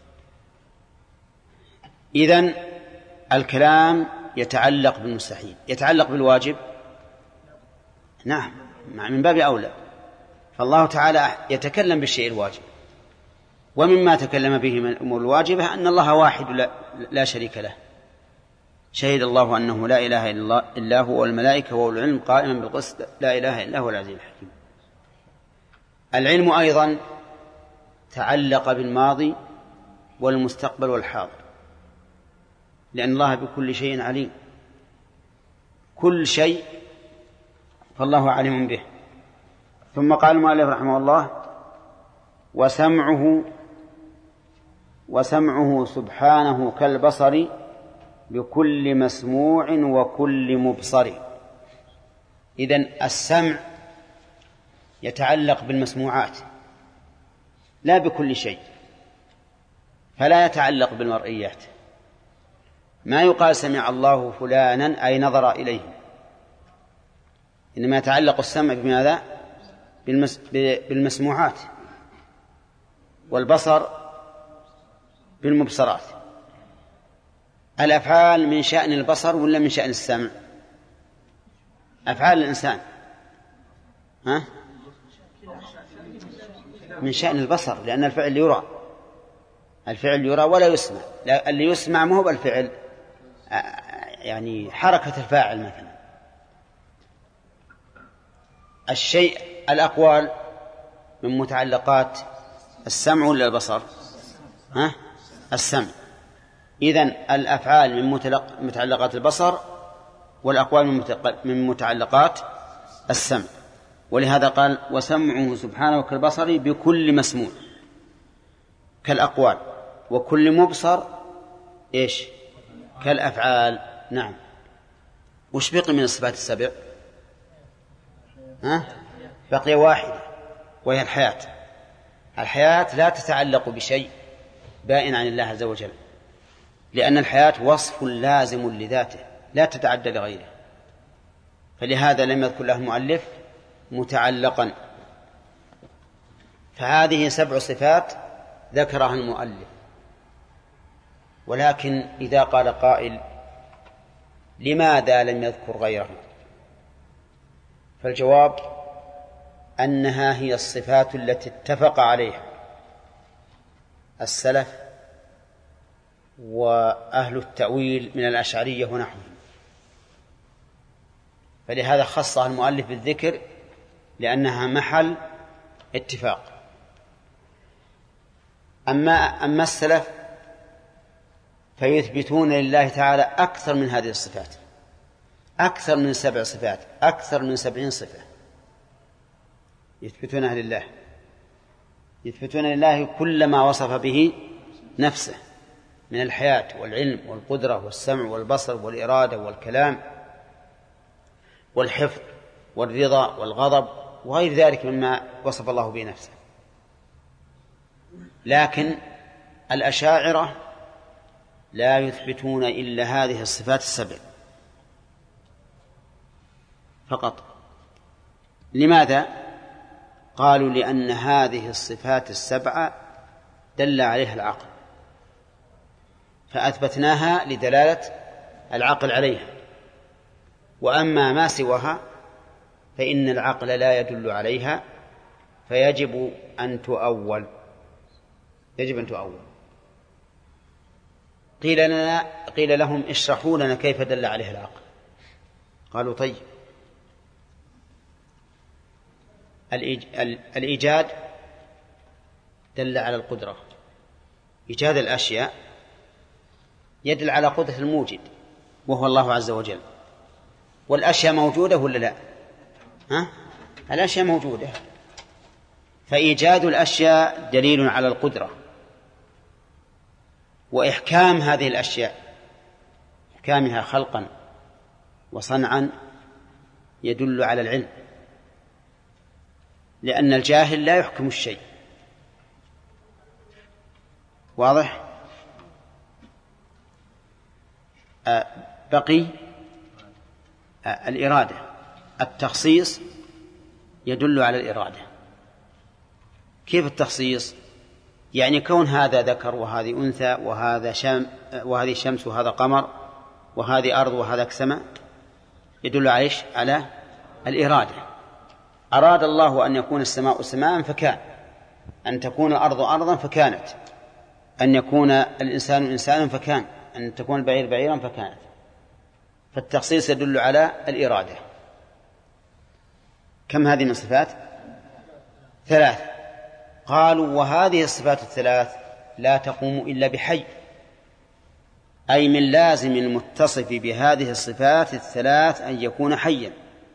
إذن الكلام يتعلق بالمستحيل. يتعلق بالواجب؟ نعم، من باب أولى. فالله تعالى يتكلم بالشيء الواجب، ومما تكلم به من الأمور الواجبة أن الله واحد لا, لا شريك له، شهد الله أنه لا إله إلا الله إلا هو والملائكة وأولو العلم قائما بالقسط لا إله إلا هو العزيز الحكيم. العلم أيضا تعلق بالماضي والمستقبل والحاضر، لأن الله بكل شيء عليم، كل شيء فالله عليم به. ثم قال المؤلف رحمه الله وسمعه وسمعه سبحانه كالبصر بكل مسموع وكل مبصر. إذن السمع يتعلق بالمسموعات لا بكل شيء، فلا يتعلق بالمرئيات. ما يقال سمع الله فلانا أي نظر إليه، إنما يتعلق السمع بماذا؟ بالمس... بالمسموعات، والبصر بالمبصرات. الأفعال من شأن البصر ولا من شأن السمع؟ أفعال الإنسان ها؟ من شأن البصر، لأن الفعل يرى، الفعل يرى ولا يسمع. اللي يسمع ما هو بالفعل، يعني حركة الفاعل مثلا. الشيء الأقوال من متعلقات السمع ولا البصر؟ ها؟ السمع. إذن الأفعال من متعلقات البصر، والأقوال من متعلقات السمع. ولهذا قال وسمعه سبحانه كالبصر بكل مسموع، كالأقوال، وكل مبصر إيش؟ كالأفعال. نعم. وش بقي من الصفات السبع؟ ها؟ بقي واحدة وهي الحياة. الحياة لا تتعلق بشيء بائن عن الله عز وجل، لأن الحياة وصف لازم لذاته لا تتعدى لغيره، فلهذا لم يذكر له المؤلف متعلقا. فهذه سبع صفات ذكرها المؤلف. ولكن إذا قال قائل لماذا لم يذكر غيره؟ فالجواب أنها هي الصفات التي اتفق عليها السلف وأهل التأويل من الأشعرية ونحوهم، فلهذا خصها المؤلف بالذكر لأنها محل اتفاق. أما أما السلف فيثبتون لله تعالى أكثر من هذه الصفات، أكثر من سبع صفات، أكثر من سبعين صفة يثبتونها لله، يثبتون لله كل ما وصف به نفسه من الحياة والعلم والقدرة والسمع والبصر والإرادة والكلام والحفظ والرضا والغضب وغير ذلك مما وصف الله به نفسه. لكن الأشاعرة لا يثبتون إلا هذه الصفات السبع فقط. لماذا؟ قالوا لأن هذه الصفات السبعة دل عليها العقل، فأثبتناها لدلالة العقل عليها، وأما ما سواها فإن العقل لا يدل عليها، فيجب أن تؤول يجب أن تؤول. قيل لنا قيل لهم اشرحوا لنا كيف دل عليها العقل. قالوا طيب، الإيجاد دل على القدرة، إيجاد الأشياء يدل على قدرة الموجد وهو الله عز وجل، والأشياء موجودة ولا لا؟ ها؟ الأشياء موجودة، فإيجاد الأشياء دليل على القدرة، وإحكام هذه الأشياء إحكامها خلقا وصنعا يدل على العلم، لأن الجاهل لا يحكم الشيء. واضح؟ آه بقي آه الإرادة. التخصيص يدل على الإرادة. كيف التخصيص؟ يعني كون هذا ذكر وهذه أنثى وهذا شم وهذه شمس وهذا قمر وهذه أرض وهذا سماء يدل عليش على الإرادة. أراد الله أن يكون السماء سماء فكان، أن تكون الأرض أرضا فكانت، أن يكون الإنسان إنسانا فكان، أن تكون البعير بعيرا فكانت. فالتخصيص يدل على الإرادة. كم هذه من الصفات؟ ثلاث. قالوا وهذه الصفات الثلاث لا تقوم إلا بحي، أي من لازم المتصف بهذه الصفات الثلاث أن يكون حيا،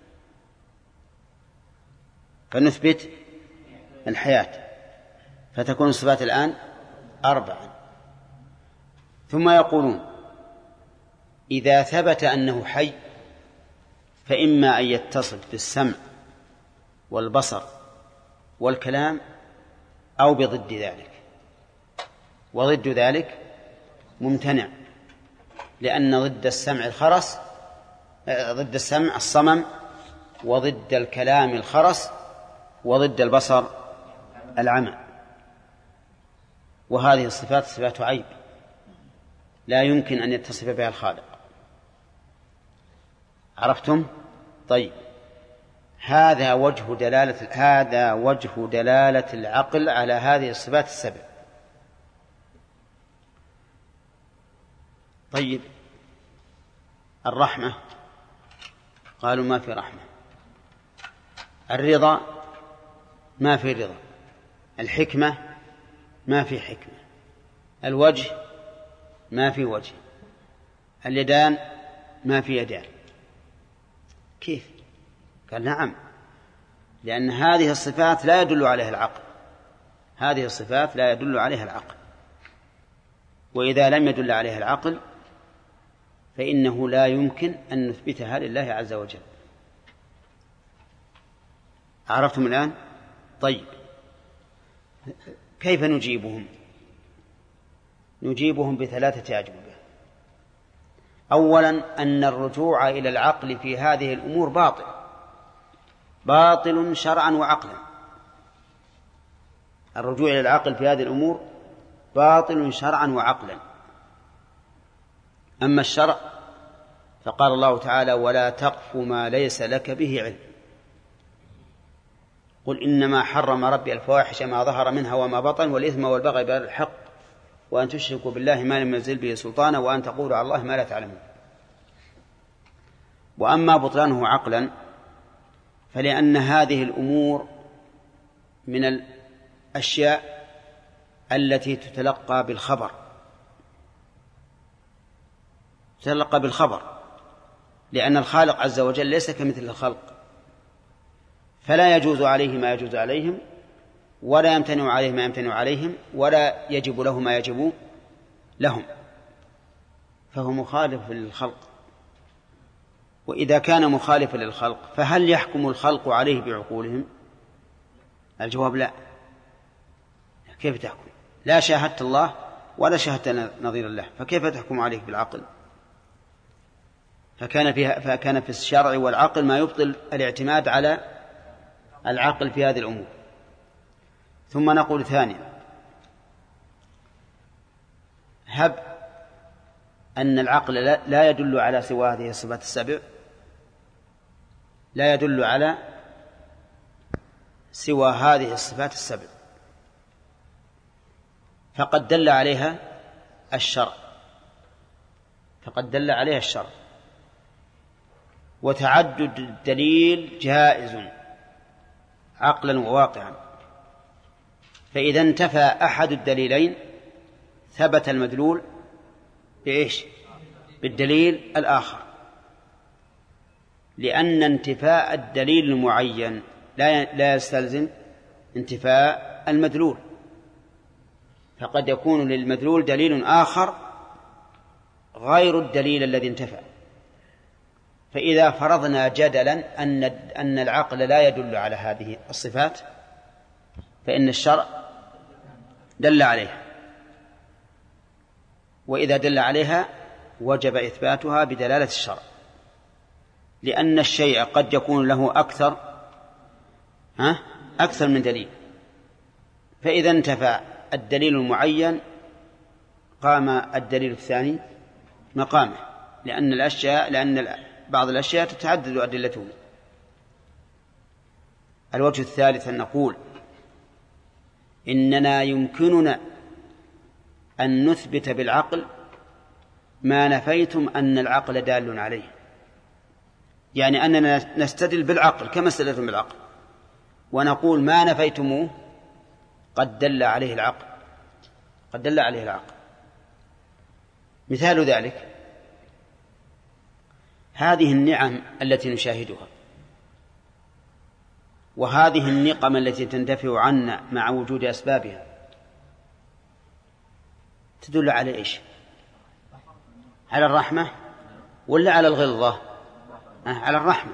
فنثبت الحياة، فتكون الصفات الآن أربعة. ثم يقولون إذا ثبت أنه حي فإما أن يتصف بالسمع والبصر والكلام أو بضد ذلك، وضد ذلك ممتنع، لأن ضد السمع الخرس، ضد السمع الصمم، وضد الكلام الخرس، وضد البصر العمى. وهذه الصفات صفات عيب لا يمكن أن يتصف بها الخالق. عرفتم؟ طيب، هذا وجه دلالة هذا وجه دلالة العقل على هذه الصفات السبع. طيب، الرحمة قالوا ما في رحمة، الرضا ما في رضا، الحكمة ما في حكمة، الوجه ما في وجه، اليدان ما في يدان. كيف؟ قال نعم، لأن هذه الصفات لا يدل عليها العقل، هذه الصفات لا يدل عليها العقل، وإذا لم يدل عليها العقل فإنه لا يمكن أن نثبتها لله عز وجل. عرفتم الآن؟ طيب، كيف نجيبهم؟ نجيبهم بثلاثة أجوبة. أولا أن الرجوع إلى العقل في هذه الأمور باطل، باطل شرعا وعقلا. الرجوع إلى العقل في هذه الأمور باطل شرعا وعقلا. أما الشرع فقال الله تعالى ولا تقف ما ليس لك به علم، قل إنما حرم ربي الفواحش ما ظهر منها وما بطن والإثم والبغي بغير الحق وأن تشركوا بالله ما لم ينزل به سلطانا وأن تقولوا على الله ما لا تعلمون. وأما بطلانه عقلا فلأن هذه الأمور من الأشياء التي تتلقى بالخبر تتلقى بالخبر لأن الخالق عز وجل ليس كمثل الخلق، فلا يجوز عليه ما يجوز عليهم ولا يمتنع عليه ما يمتنع عليهم ولا يجب له ما يجب لهم، فهو مخالف للخلق. وإذا كان مخالفا للخلق فهل يحكم الخلق عليه بعقولهم؟ الجواب لا. كيف تحكم؟ لا شاهدت الله ولا شاهدت نظير الله، فكيف تحكم عليه بالعقل؟ فكان فيها فكان في الشرع والعقل ما يبطل الاعتماد على العقل في هذه الأمور. ثم نقول ثانيا: هب أن العقل لا يدل على سوى هذه الصفات السبع، لا يدل على سوى هذه الصفات السبع، فقد دل عليها الشرع فقد دل عليها الشرع وتعدد الدليل جائز عقلا وواقعا، فإذا انتفى أحد الدليلين ثبت المدلول بإيش؟ بالدليل الآخر، لأن انتفاء الدليل المعين لا يستلزم انتفاء المدلول، فقد يكون للمدلول دليل آخر غير الدليل الذي انتفى. فإذا فرضنا جدلا أن أن العقل لا يدل على هذه الصفات، فإن الشرع دل عليها، وإذا دل عليها وجب إثباتها بدلالة الشرع، لأن الشيء قد يكون له أكثر ها أكثر من دليل، فإذا انتفى الدليل المعين قام الدليل الثاني مقامه، لأن الأشياء لأن بعض الأشياء تتعدد أدلته. الوجه الثالث أن نقول إننا يمكننا أن نثبت بالعقل ما نفيتم أن العقل دال عليه، يعني أننا نستدل بالعقل كما استدلتم بالعقل، ونقول ما نفيتموه قد دل عليه العقل قد دل عليه العقل. مثال ذلك هذه النعم التي نشاهدها، وهذه النقم التي تندفع عنا مع وجود أسبابها، تدل على إيش؟ على الرحمة ولا على الغلظة؟ على الرحمة.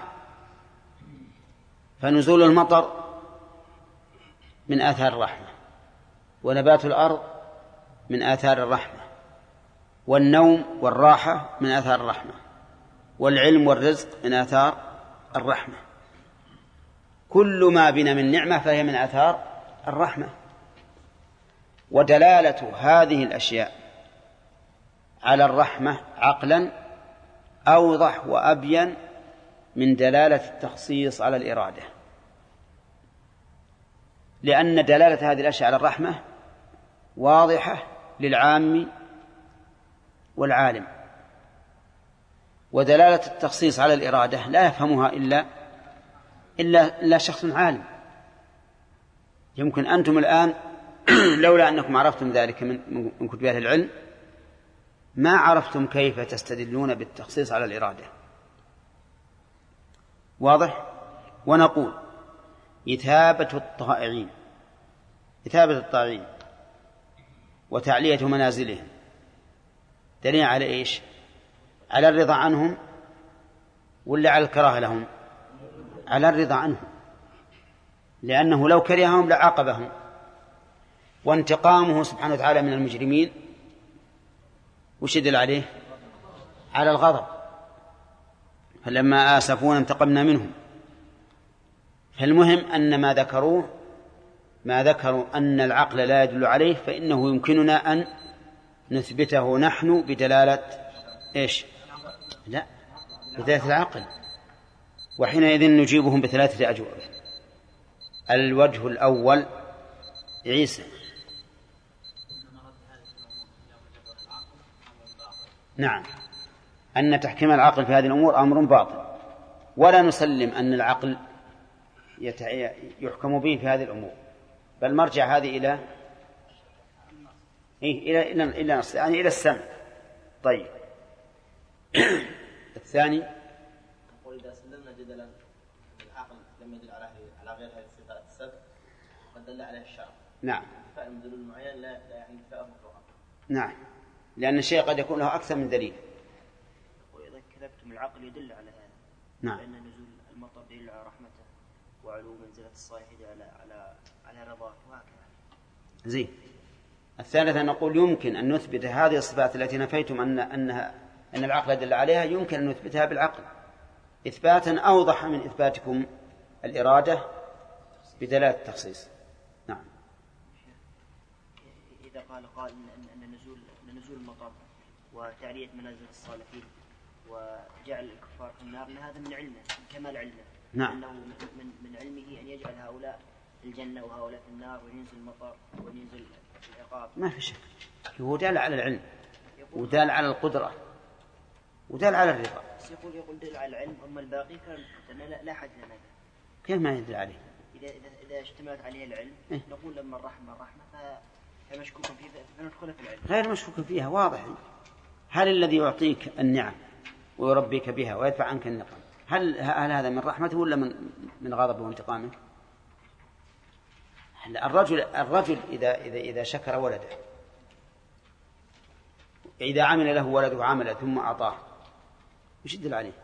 فنزول المطر من آثار الرحمة، ونبات الأرض من آثار الرحمة، والنوم والراحة من آثار الرحمة، والعلم والرزق من آثار الرحمة. كل ما بنا من نعمة فهي من آثار الرحمة. ودلالة هذه الأشياء على الرحمة عقلا أوضح وأبين من دلالة التخصيص على الإرادة، لأن دلالة هذه الأشياء على الرحمة واضحة للعام والعالم، ودلالة التخصيص على الإرادة لا يفهمها إلا إلا إلا شخص عالم. يمكن أنتم الآن لولا أنكم عرفتم ذلك من كتب العلم ما عرفتم كيف تستدلون بالتخصيص على الإرادة. واضح؟ ونقول إثابة الطائعين إثابة الطائعين وتعلية منازلهم دليل على إيش؟ على الرضا عنهم ولا على الكراهة لهم؟ على الرضا عنهم، لأنه لو كرههم لعاقبهم. وانتقامه سبحانه وتعالى من المجرمين وش يدل عليه؟ على الغضب، فلما آسفونا انتقمنا منهم. فالمهم أن ما ذكروه ما ذكروا أن العقل لا يدل عليه، فإنه يمكننا أن نثبته نحن بدلالة إيش؟ لا، بدلالة العقل، وحينئذ نجيبهم بثلاثة أجوبة. الوجه الأول عيسى. نعم، أن تحكيم العقل في هذه الأمور أمر باطل، ولا نسلم أن العقل يحكم به في هذه الأمور، بل مرجع هذه إلى إيه؟ إلى إلى نص يعني إلى السمع. طيب الثاني نقول إذا سلمنا جدلا العقل لم يدل على على غير هذه الصفات السبع قد دل عليها الشرع. نعم. فالمدلول المعين لا لا يعني انتفاءه مطلقا. نعم، لأن الشيء قد يكون له أكثر من دليل. وإذا كذبتم العقل يدل على هذا. نعم. لأن نزول المطر دليل على رحمته، وعلو منزلة الصالح على على على رضاه وهكذا. زين. الثالثة نقول يمكن أن نثبت هذه الصفات التي نفيتم أن أنها أن العقل دل عليها، يمكن أن نثبتها بالعقل إثباتا أوضح من إثباتكم الإرادة بدلالة التخصيص. نعم. قال قال ان ان نزول نزول المطر وتعلية منازل الصالحين وجعل الكفار في النار ان هذا من علمه، من كمال علمه. نعم. انه من من علمه ان يجعل هؤلاء في الجنه وهؤلاء في النار، وينزل المطر وينزل العقاب. ما في شك، هو دال على العلم ودال على القدرة ودال على الرضا. يقول يقول دل على العلم، أما الباقي لا لا حد لنا. كيف ما يدل عليه؟ إذا إذا إذا اشتملت عليه العلم إيه؟ نقول لما الرحمة الرحمة فمشكوك فيه فندخل في العلم. غير مشكوك فيها، واضح. هل الذي يعطيك النعم ويربيك بها ويدفع عنك النقم هل هل هذا من رحمته ولا من من غضبه وانتقامه؟ الرجل الرجل إذا إذا إذا شكر ولده، إذا عمل له ولده عملا ثم أعطاه، وش يدل عليه؟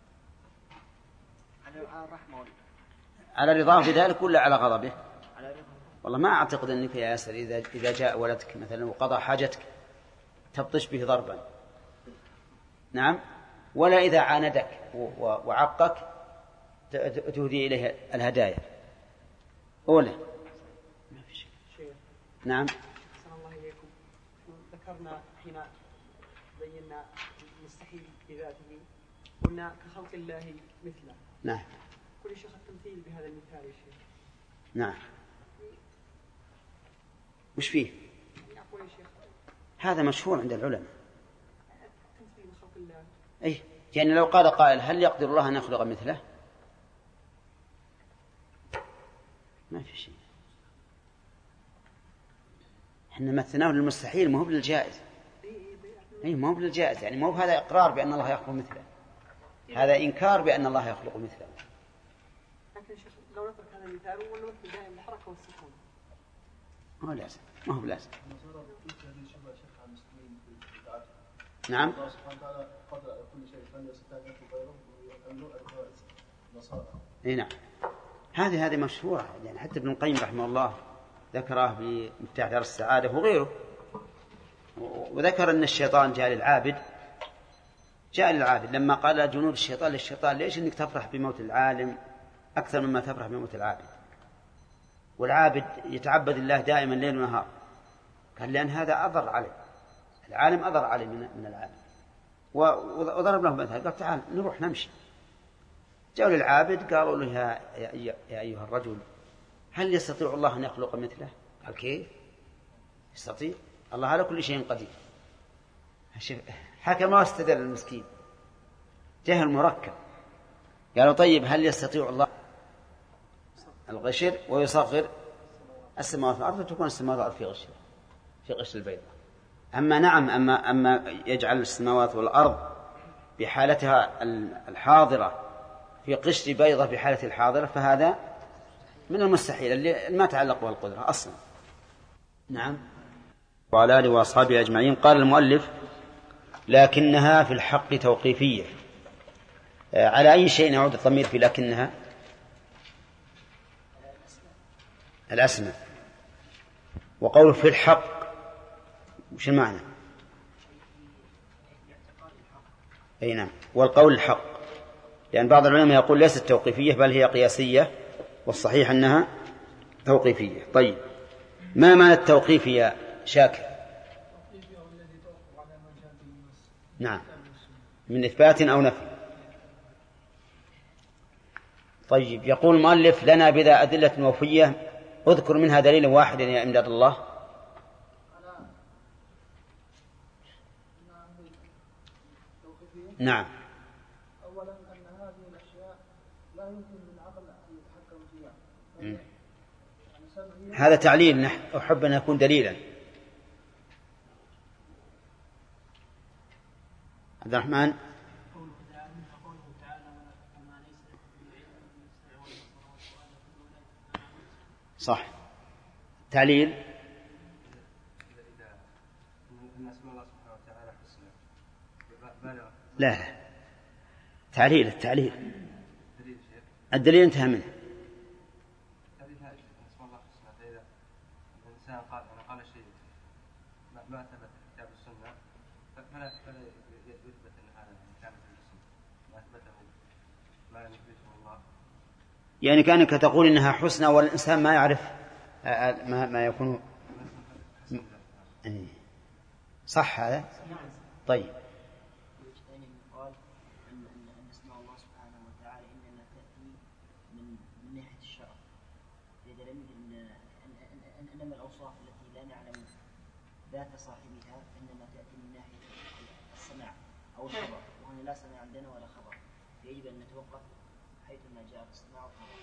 على الرحمة ولا على رضاه بذلك ولا على غضبه؟ على رضاه. والله ما أعتقد أنك يا ياسر إذا إذا جاء ولدك مثلا وقضى حاجتك تبطش به ضربا، نعم، ولا إذا عاندك وعقك تهدي إليه الهدايا، أولا ما في شيء. نعم. أحسن الله إليكم. ذكرنا حين بينا المستحيل بذاته قلنا كخلق الله مثله. نعم. كل شيخ التمثيل بهذا المثال يا شيخ. نعم. وش فيه؟ يقول يا شيخ هذا مشهور عند العلماء. تمثيل خلق الله. أي يعني لو قال قائل هل يقدر الله أن يخلق مثله؟ ما في شيء. احنا مثلناه للمستحيل، ما هو للجائز. اي ما هو للجائز، يعني ما هو هذا اقرار بان الله يخلق مثله، هذا انكار بان الله يخلق مثله. لكن شيخ لو نترك هذا المثال ونمثل دائما الحركه والسكون. ما هو لازم، ما هو لازم. نعم. الله سبحانه وتعالى قدر كل شيء فلن يستطيع ان يخلق غيره ويؤمنوا النصارى. اي نعم. هذه هذه مشهورة، يعني حتى ابن القيم رحمه الله ذكره في مفتاح دار السعادة وغيره، وذكر أن الشيطان جاء للعابد جاء للعابد لما قال جنود الشيطان للشيطان ليش إنك تفرح بموت العالم أكثر مما تفرح بموت العابد، والعابد يتعبد الله دائما ليل ونهار، قال لأن هذا أضر عليه، العالم أضر عليه من العابد، وضرب له مثال قال تعال نروح نمشي. جاءوا للعابد قالوا له يا, يا أيها الرجل هل يستطيع الله أن يخلق مثله؟ قال كيف يستطيع؟ الله على كل شيء قدير. حكى ما استدل المسكين، جهل مركب. قالوا طيب هل يستطيع الله الغشر ويصغر السماوات والأرض وتكون السماوات والأرض في غشر في غشر البيضة؟ أما نعم أما, أما يجعل السماوات والأرض بحالتها الحاضرة في قشر بيضة في حالة الحاضرة فهذا من المستحيل اللي ما تعلق بها القدرة أصلا. نعم. وعلى آله وأصحابه أجمعين. قال المؤلف لكنها في الحق توقيفية. على أي شيء يعود الضمير في لكنها؟ الأسماء. وقوله في الحق وش المعنى؟ أي نعم. والقول الحق، لأن بعض العلماء يقول ليست توقيفية بل هي قياسية، والصحيح أنها توقيفية. طيب ما معنى التوقيف يا شاكر؟ نعم من إثبات أو نفي. طيب يقول المؤلف لنا بذا أدلة وفية اذكر منها دليل واحد يا إمداد الله. نعم. أولا أن هذه الأشياء لا يمكن للعقل أن يتحكم فيها. هذا تعليل، نحن أحب أن يكون دليلا. عبد الرحمن. صح. تعليل. لا لا تعليل التعليل الدليل انتهى منه. الإنسان قال أنا قال شيء ما ثبت في كتاب السنة فلا فلا يثبت أن هذا كان في الجسم ما أثبته ما يثبته الله. يعني كأنك تقول إنها حسنى والإنسان ما يعرف ما ما يكون صح هذا؟ طيب. قال أن أن اسماء الله سبحانه وتعالى إنما تأتي من من ناحية الشرع، لدليل أن أن إنما الأوصاف التي لا نعلم ذات صاحبها إنما تأتي من ناحية السماع أو الخبر، وهنا لا سماع عندنا ولا خبر، يجب أن نتوقف حيثما جاء السماع والخبر.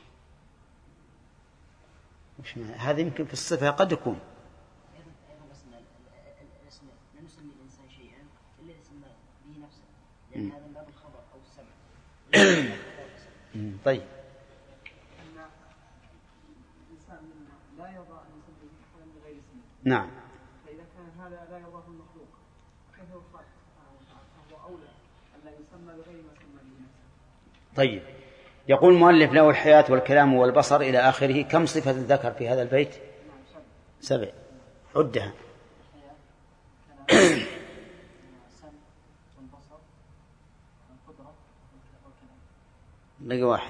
وش هذا يمكن في الصفة قد يكون. لا نسمي الإنسان شيئا إلا يسمى به نفسه، لأن هذا باب الخبر أو السمع. طيب. أن الإنسان لا يرضى أن يسمي شيئا بغير اسمه. نعم. فإذا كان هذا لا يرضاه المخلوق، كيف هو الخالق سبحانه وتعالى؟ فهو أولى أن لا يسمى بغير ما سمى به نفسه. طيب. يقول المؤلف: له الحياة والكلام والبصر إلى آخره. كم صفة ذكر في هذا البيت؟ سبع. عدها. لقى واحد.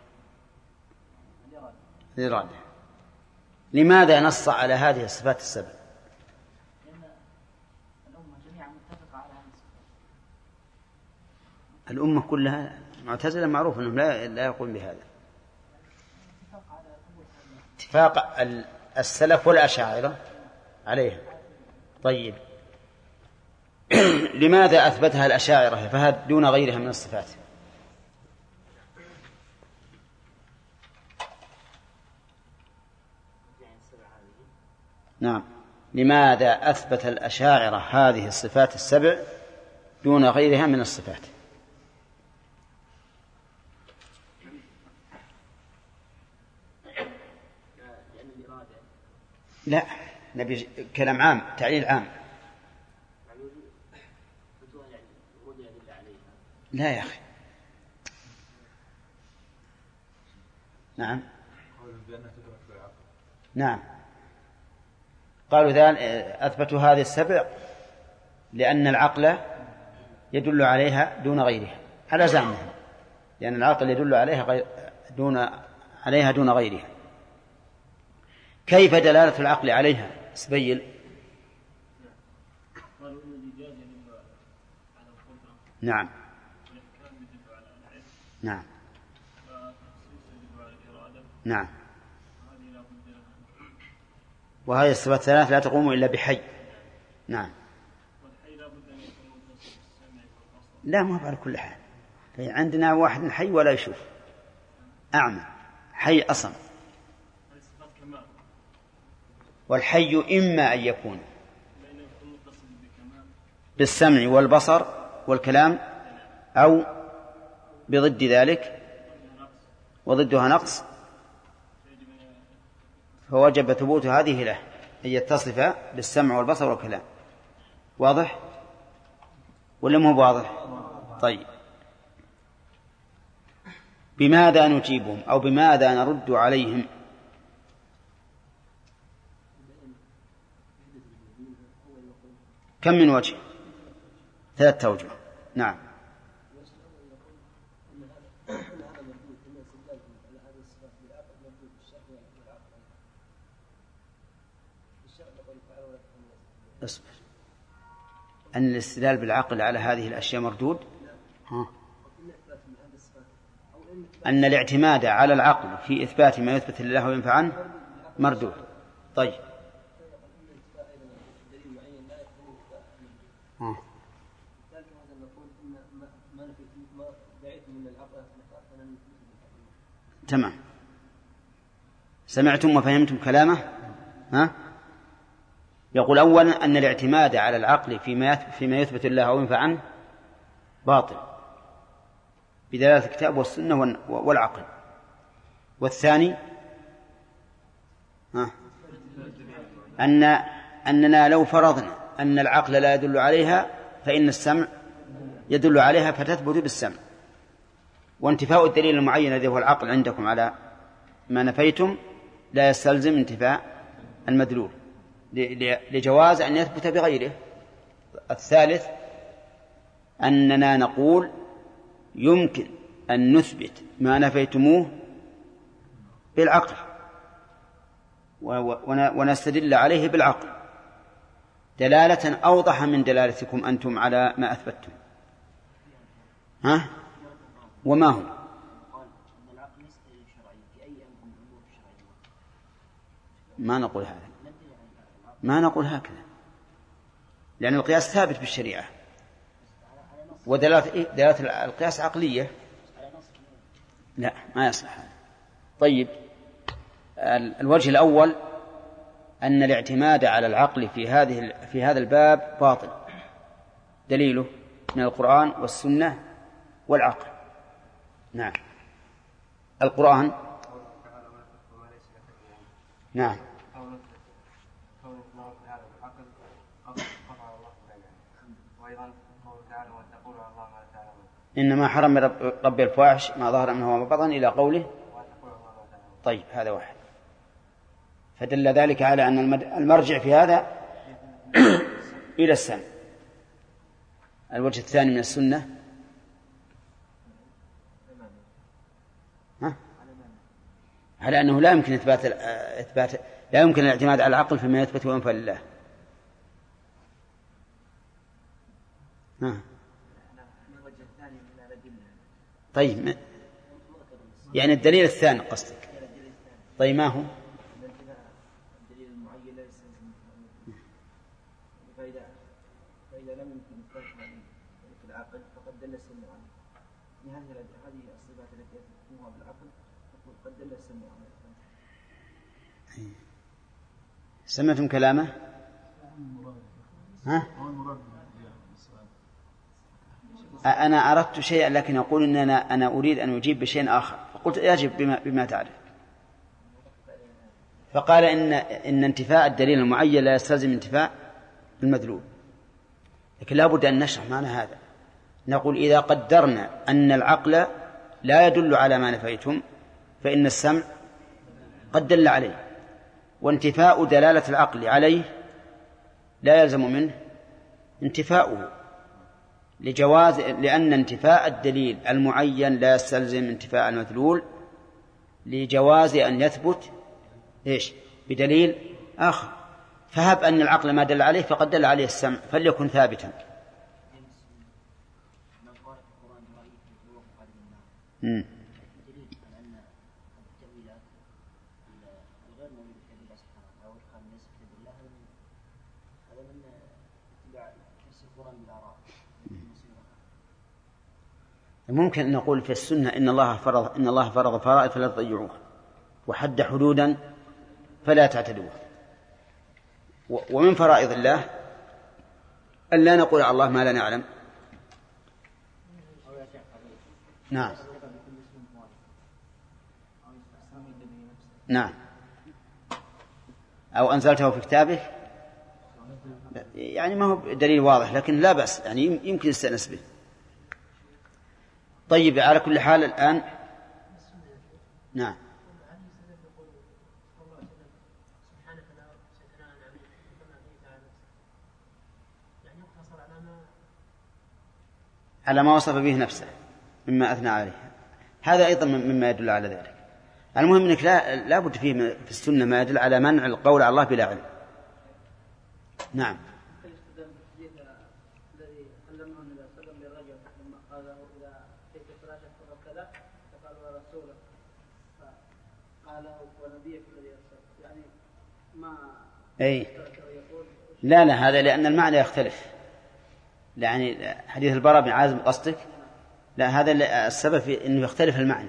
الإرادة. لماذا نص على هذه الصفات السبع؟ لأن الأمة جميعا متفقة على هذه الصفات. الأمة كلها معتزلة معروف أنهم لا لا يقولون بهذا. اتفاق السلف والأشاعرة عليها. طيب. لماذا أثبتها الأشاعرة فهد دون غيرها من الصفات؟ نعم. لماذا أثبت الأشاعرة هذه الصفات السبع دون غيرها من الصفات؟ لا، نبي كلام عام، تعليل عام. لا يا أخي. نعم. نعم. قالوا ذلك أثبتوا هذه السبع لأن العقل يدل عليها دون غيرها على زعمهم، لأن العقل يدل عليها غير دون عليها دون غيرها. كيف دلالة العقل عليها؟ سبيل. نعم. نعم. نعم. وهذه الصفات الثلاث لا تقوم إلا بحي. نعم. لا، ما على كل حال. عندنا واحد حي ولا يشوف، أعمى، حي أصلا. والحي إما أن يكون بالسمع والبصر والكلام أو بضد ذلك وضدها نقص، فوجب ثبوت هذه له أن يتصف بالسمع والبصر والكلام. واضح ولا مو واضح؟ طيب. بماذا نجيبهم أو بماذا نرد عليهم؟ كم من وجه؟ ثلاثة أوجه. نعم. اصبر. أن الاستدلال بالعقل على هذه الأشياء مردود. ها. أن الاعتماد على العقل في إثبات ما يثبت لله وينفع عنه مردود. طيب. ها. تمام. سمعتم وفهمتم كلامه؟ ها؟ يقول أولا أن الاعتماد على العقل فيما فيما يثبت الله وينفع عنه باطل بدلالة الكتاب والسنة والعقل. والثاني ها؟ أن أننا لو فرضنا أن العقل لا يدل عليها فإن السمع يدل عليها فتثبت بالسمع، وانتفاء الدليل المعين الذي هو العقل عندكم على ما نفيتم لا يستلزم انتفاء المدلول لجواز أن يثبت بغيره. الثالث أننا نقول يمكن أن نثبت ما نفيتموه بالعقل ونستدل عليه بالعقل، دلالة أوضح من دلالتكم أنتم على ما أثبتتم. ها؟ وما هو؟ ما نقول هذا، ما نقول هكذا، لأن القياس ثابت بالشريعة، ودلالة إيه؟ دلالة القياس عقلية، لا ما يصلح هذا. طيب، الوجه الأول أن الاعتماد على العقل في هذه في هذا الباب باطل، دليله من القرآن والسنة والعقل. نعم، القرآن نعم إنما حرم ربي الفواحش ما ظهر منه وما بطن إلى قوله. طيب، هذا واحد، فدل ذلك على أن المرجع في هذا إلى السمع. الوجه الثاني من السنة ها؟ على أنه لا يمكن إثبات إثبات لا يمكن الاعتماد على العقل فيما يثبت وينفى لله. ها. طيب، يعني الدليل الثاني قصدك. طيب، ما هو؟ الدليل المعين لا يستلزم فإذا فإذا لم يمكن إثبات في العقل فقد دل السمع عليه. هذه هذه الصفات التي يثبتها بالعقل قد دل السمع عليه. سمعتم كلامه؟ ها؟ أنا أردت شيئا لكن أقول إن أنا, أنا أريد أن أجيب بشيء آخر، فقلت أجب بما, بما تعرف. فقال إن, إن انتفاء الدليل المعين لا يستلزم انتفاء المدلول، لكن لا بد أن نشرح معنى هذا. نقول إذا قدرنا أن العقل لا يدل على ما نفيتم فإن السمع قد دل عليه، وانتفاء دلالة العقل عليه لا يلزم منه انتفاؤه، لجواز لأن انتفاء الدليل المعين لا يستلزم انتفاء المدلول، لجواز أن يثبت إيش بدليل آخر. فهب أن العقل ما دل عليه فقد دل عليه السمع، فليكن ثابتا. مم. ممكن أن نقول في السنة إن الله فرض إن الله فرض فرائض فلا تضيعوها، وحد حدودا فلا تعتدوها. ومن فرائض الله أن لا نقول على الله ما لا نعلم. نعم نعم أو أنزلته في كتابه، يعني ما هو دليل واضح لكن لا بأس، يعني يمكن يستأنس به. طيب، على كل حال الآن نعم على ما وصف به نفسه مما أثنى عليه، هذا أيضا مما يدل على ذلك. المهم أنك لا, لا بد فيه في السنة ما يدل على منع القول على الله بلا علم. نعم. أي لا لا هذا لأن المعنى يختلف، يعني حديث البراء بن عازب قصدك؟ لا، هذا السبب في أنه يختلف المعنى.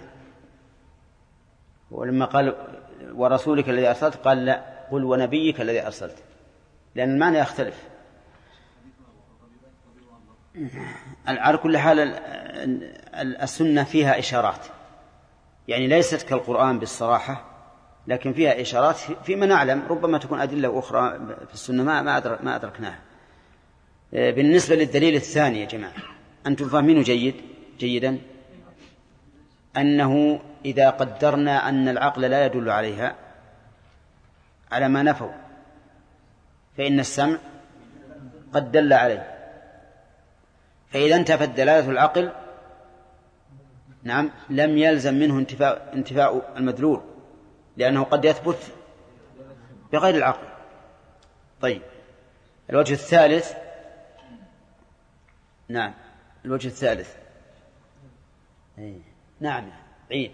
ولما قال ورسولك الذي أرسلت قال لا، قل ونبيك الذي أرسلت، لأن المعنى يختلف. على كل حال السنة فيها إشارات، يعني ليست كالقرآن بالصراحة، لكن فيها إشارات فيما نعلم، ربما تكون أدلة أخرى في السنة ما ما أدركناها. بالنسبة للدليل الثاني يا جماعة، أنتم فاهمينه جيد جيدا أنه إذا قدرنا أن العقل لا يدل عليها على ما نفوا فإن السمع قد دل عليه، فإذا انتفت دلالة العقل نعم لم يلزم منه انتفاء, انتفاء المدلول، لأنه قد يثبت بغير العقل. طيب، الوجه الثالث. نعم الوجه الثالث. أي. نعم عيد.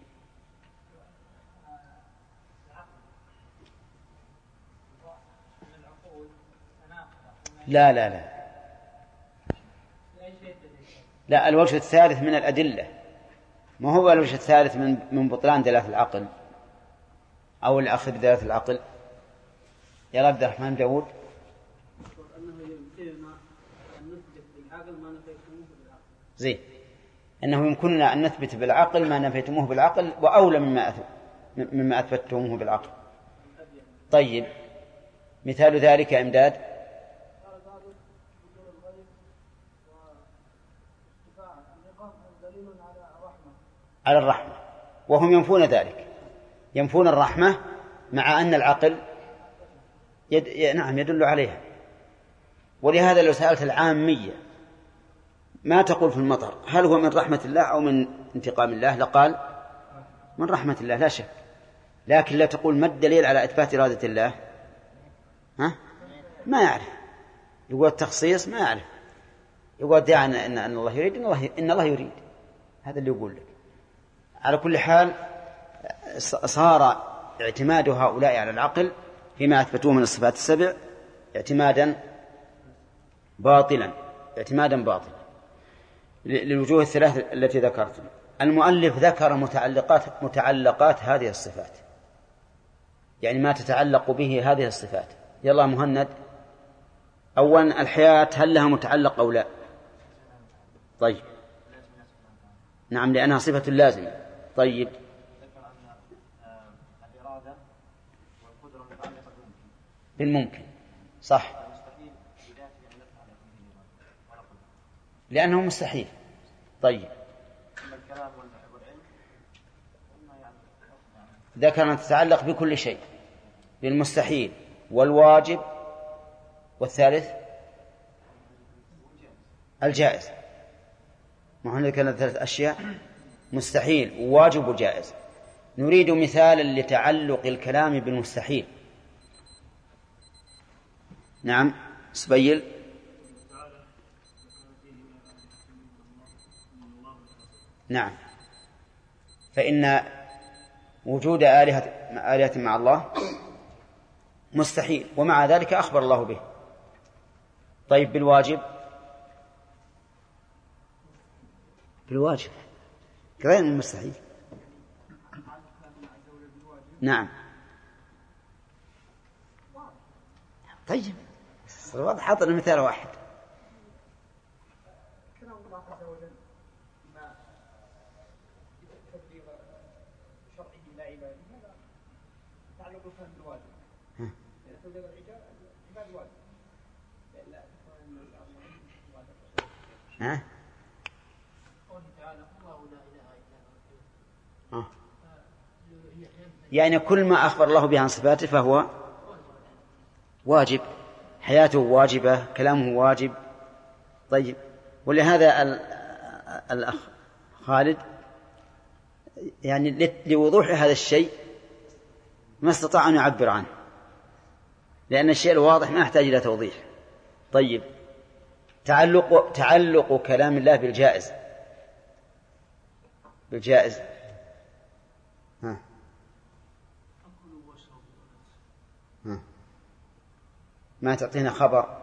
لا لا لا لا الوجه الثالث من الأدلة، ما هو الوجه الثالث من من بطلان دلالة العقل أو الأخذ بدلالة العقل. يا عبد الرحمن داود. زين، أنه يمكننا أن نثبت بالعقل ما نفيتموه بالعقل وأولى مما مما أثبتموه بالعقل. طيب مثال ذلك يا إمداد. على الرحمة، وهم ينفون ذلك، ينفون الرحمة مع أن العقل يد... نعم يدل عليها. ولهذا لو سألت العامية ما تقول في المطر هل هو من رحمة الله أو من انتقام الله لقال من رحمة الله لا شك، لكن لا تقول ما الدليل على إثبات إرادة الله، ها؟ ما يعرف. يقول التخصيص ما يعرف، يقول دع أن, أن الله يريد إن الله, إن الله يريد، هذا اللي يقول لك. على كل حال صار اعتماد هؤلاء على العقل فيما أثبتوه من الصفات السبع اعتمادا باطلا اعتمادا باطلا للوجوه الثلاث التي ذكرتم. المؤلف ذكر متعلقات متعلقات هذه الصفات، يعني ما تتعلق به هذه الصفات. يلا مهند. أولا الحياة هل لها متعلق أو لا؟ طيب نعم لأنها صفة لازمة. طيب بالممكن صح لأنه مستحيل. طيب ذكر أن تتعلق بكل شيء، بالمستحيل والواجب والثالث الجائز. ما هنا كانت ثلاث أشياء، مستحيل وواجب وجائز. نريد مثالا لتعلق الكلام بالمستحيل. نعم سبيل. نعم فإن وجود آلهة آلهة مع الله مستحيل، ومع ذلك أخبر الله به. طيب بالواجب، بالواجب غير مستحيل. نعم طيب واضح، حاطر مثال واحد. كلام الله عز وجل ما تبليغ شرعه لا عباده هذا تعلق الفهم بالواجب. تبليغ العباد واجب. ها قوله تعالى الله لا اله الا هو. يعني كل ما أخبر الله به عن صفاته فهو واجب، حياته واجبة، كلامه واجب. طيب ولهذا الأخ خالد يعني لوضوح هذا الشيء ما استطاع أن يعبر عنه، لأن الشيء الواضح ما يحتاج إلى توضيح. طيب تعلق تعلق كلام الله بالجائز، بالجائز ها. ها. ما تعطينا خبر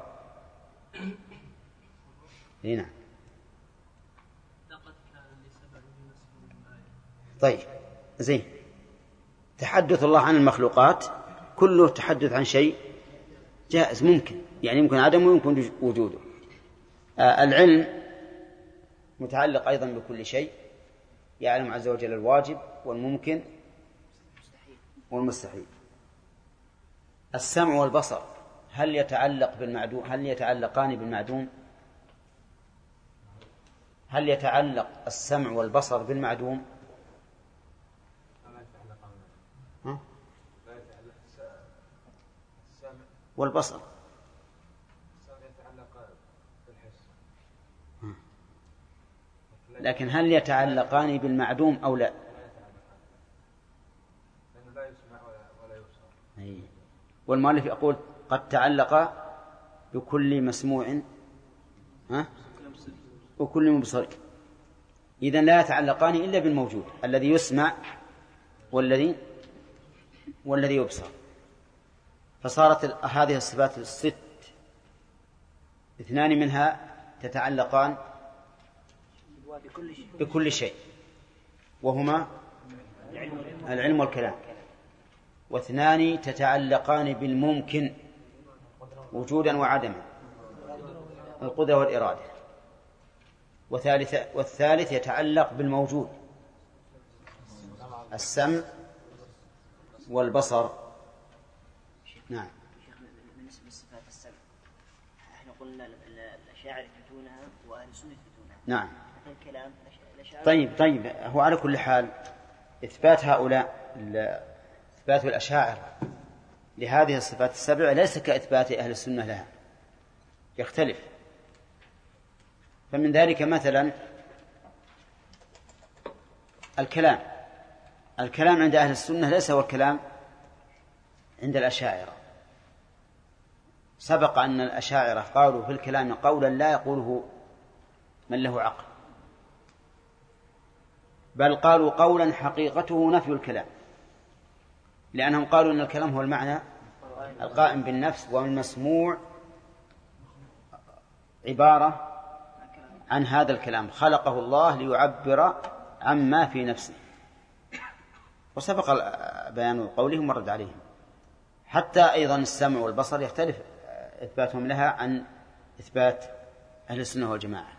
هنا. طيب زين، تحدث الله عن المخلوقات كله تحدث عن شيء جائز ممكن، يعني يمكن عدمه ويمكن وجوده. آه العلم متعلق أيضا بكل شيء، يعلم عز وجل الواجب والممكن والمستحيل. السمع والبصر هل يتعلق بالمعدوم؟ هل يتعلقان بالمعدوم؟ هل يتعلق السمع والبصر بالمعدوم؟ ها؟ والبصر لكن هل يتعلقان بالمعدوم أو لا؟ والمؤلف يقول قد تعلق بكل مسموع ها؟ وكل مبصر. إذن لا يتعلقان إلا بالموجود الذي يسمع والذي والذي يبصر. فصارت هذه الصفات الست اثنان منها تتعلقان بكل شيء وهما العلم والكلام، واثنان تتعلقان بالممكن وجودا وعدما، القدرة والإرادة، وثالث والثالث يتعلق بالموجود، السمع والبصر. نعم. بالنسبة لصفات السمع احنا قلنا الأشاعرة يثبتونها وأهل السنة يثبتونها. نعم. الكلام طيب طيب هو على كل حال إثبات هؤلاء إثبات الأشاعرة لهذه الصفات السبع ليس كإثبات أهل السنة لها، يختلف. فمن ذلك مثلا الكلام الكلام عند أهل السنة ليس هو الكلام عند الأشاعرة. سبق أن الأشاعرة قالوا في الكلام قولا لا يقوله من له عقل، بل قالوا قولا حقيقته نفي الكلام، لأنهم قالوا أن الكلام هو المعنى القائم بالنفس، والمسموع عبارة عن هذا الكلام خلقه الله ليعبر عما في نفسه. وسبق بيان قولهم ورد عليهم. حتى أيضا السمع والبصر يختلف إثباتهم لها عن إثبات أهل السنة والجماعة.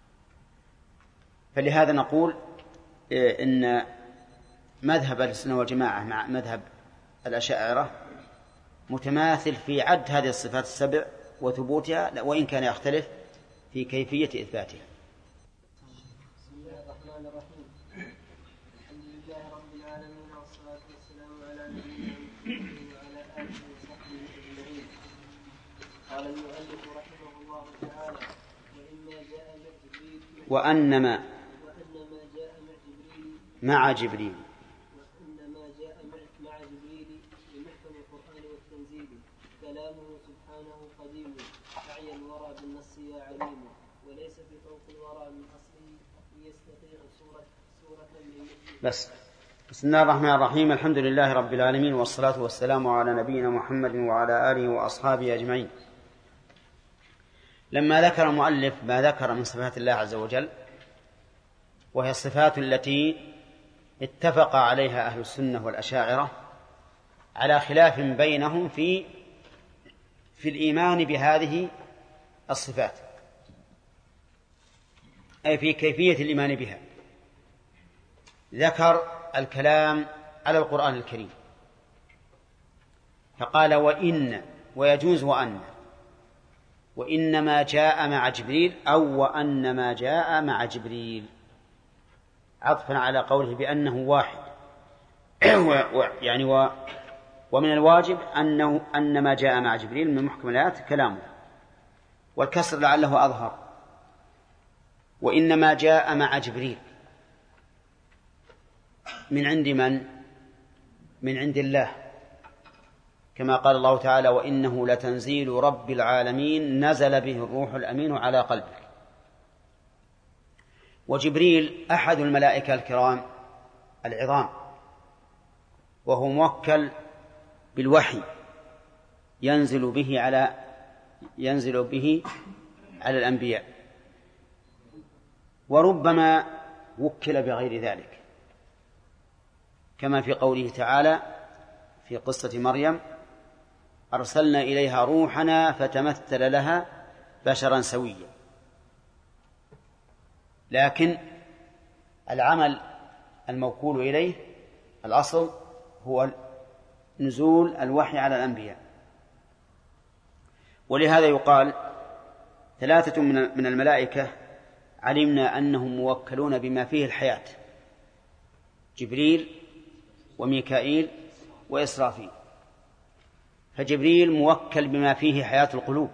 فلهذا نقول إن مذهب أهل السنة والجماعة مع مذهب الأشاعرة متماثل في عد هذه الصفات السبع وثبوتها، وإن كان يختلف في كيفية إثباتها. بسم الله الرحمن الرحيم. الحمد لله رب العالمين، والصلاة والسلام على نبينا محمد وعلى آله وصحبه أجمعين. قال المؤلف رحمه الله تعالى: وإما جاء مع جبريل وأنما وأنما جاء مع جبريل مع جبريل وأنما جاء مع مع جبريل بمحكم القرآن والتنزيل كلامه سبحانه قديم أعيا الورى بالنص يا عليم، وليس في فوق الورى من أصله يستطيع صورة صورة من مثله. بس. بسم الله الرحمن الرحيم. الحمد لله رب العالمين، والصلاة والسلام على نبينا محمد وعلى آله وأصحابه أجمعين. لما ذكر المؤلف ما ذكر من صفات الله عز وجل، وهي الصفات التي اتفق عليها أهل السنة والأشاعرة على خلاف بينهم في في الإيمان بهذه الصفات، أي في كيفية الإيمان بها، ذكر الكلام على القرآن الكريم فقال: وإن، ويجوز وأن، وإنما جاء مع جبريل أو وأنما جاء مع جبريل، عطفا على قوله بأنه واحد. يعني و ومن الواجب أنه أنما جاء مع جبريل من محكم الآيات كلامه، والكسر لعله أظهر. وإنما جاء مع جبريل من عند من؟ من عند الله، كما قال الله تعالى: وإنه لتنزيل رب العالمين نزل به الروح الأمين على قلبك. وجبريل أحد الملائكة الكرام العظام، وهو موكل بالوحي ينزل به على ينزل به على الأنبياء، وربما وكل بغير ذلك، كما في قوله تعالى في قصة مريم: أرسلنا إليها روحنا فتمثل لها بشرا سويا. لكن العمل الموكول إليه الأصل هو نزول الوحي على الأنبياء. ولهذا يقال ثلاثة من الملائكة علمنا أنهم موكلون بما فيه الحياة: جبريل وميكائيل وإسرافيل. فجبريل موكل بما فيه حياة القلوب،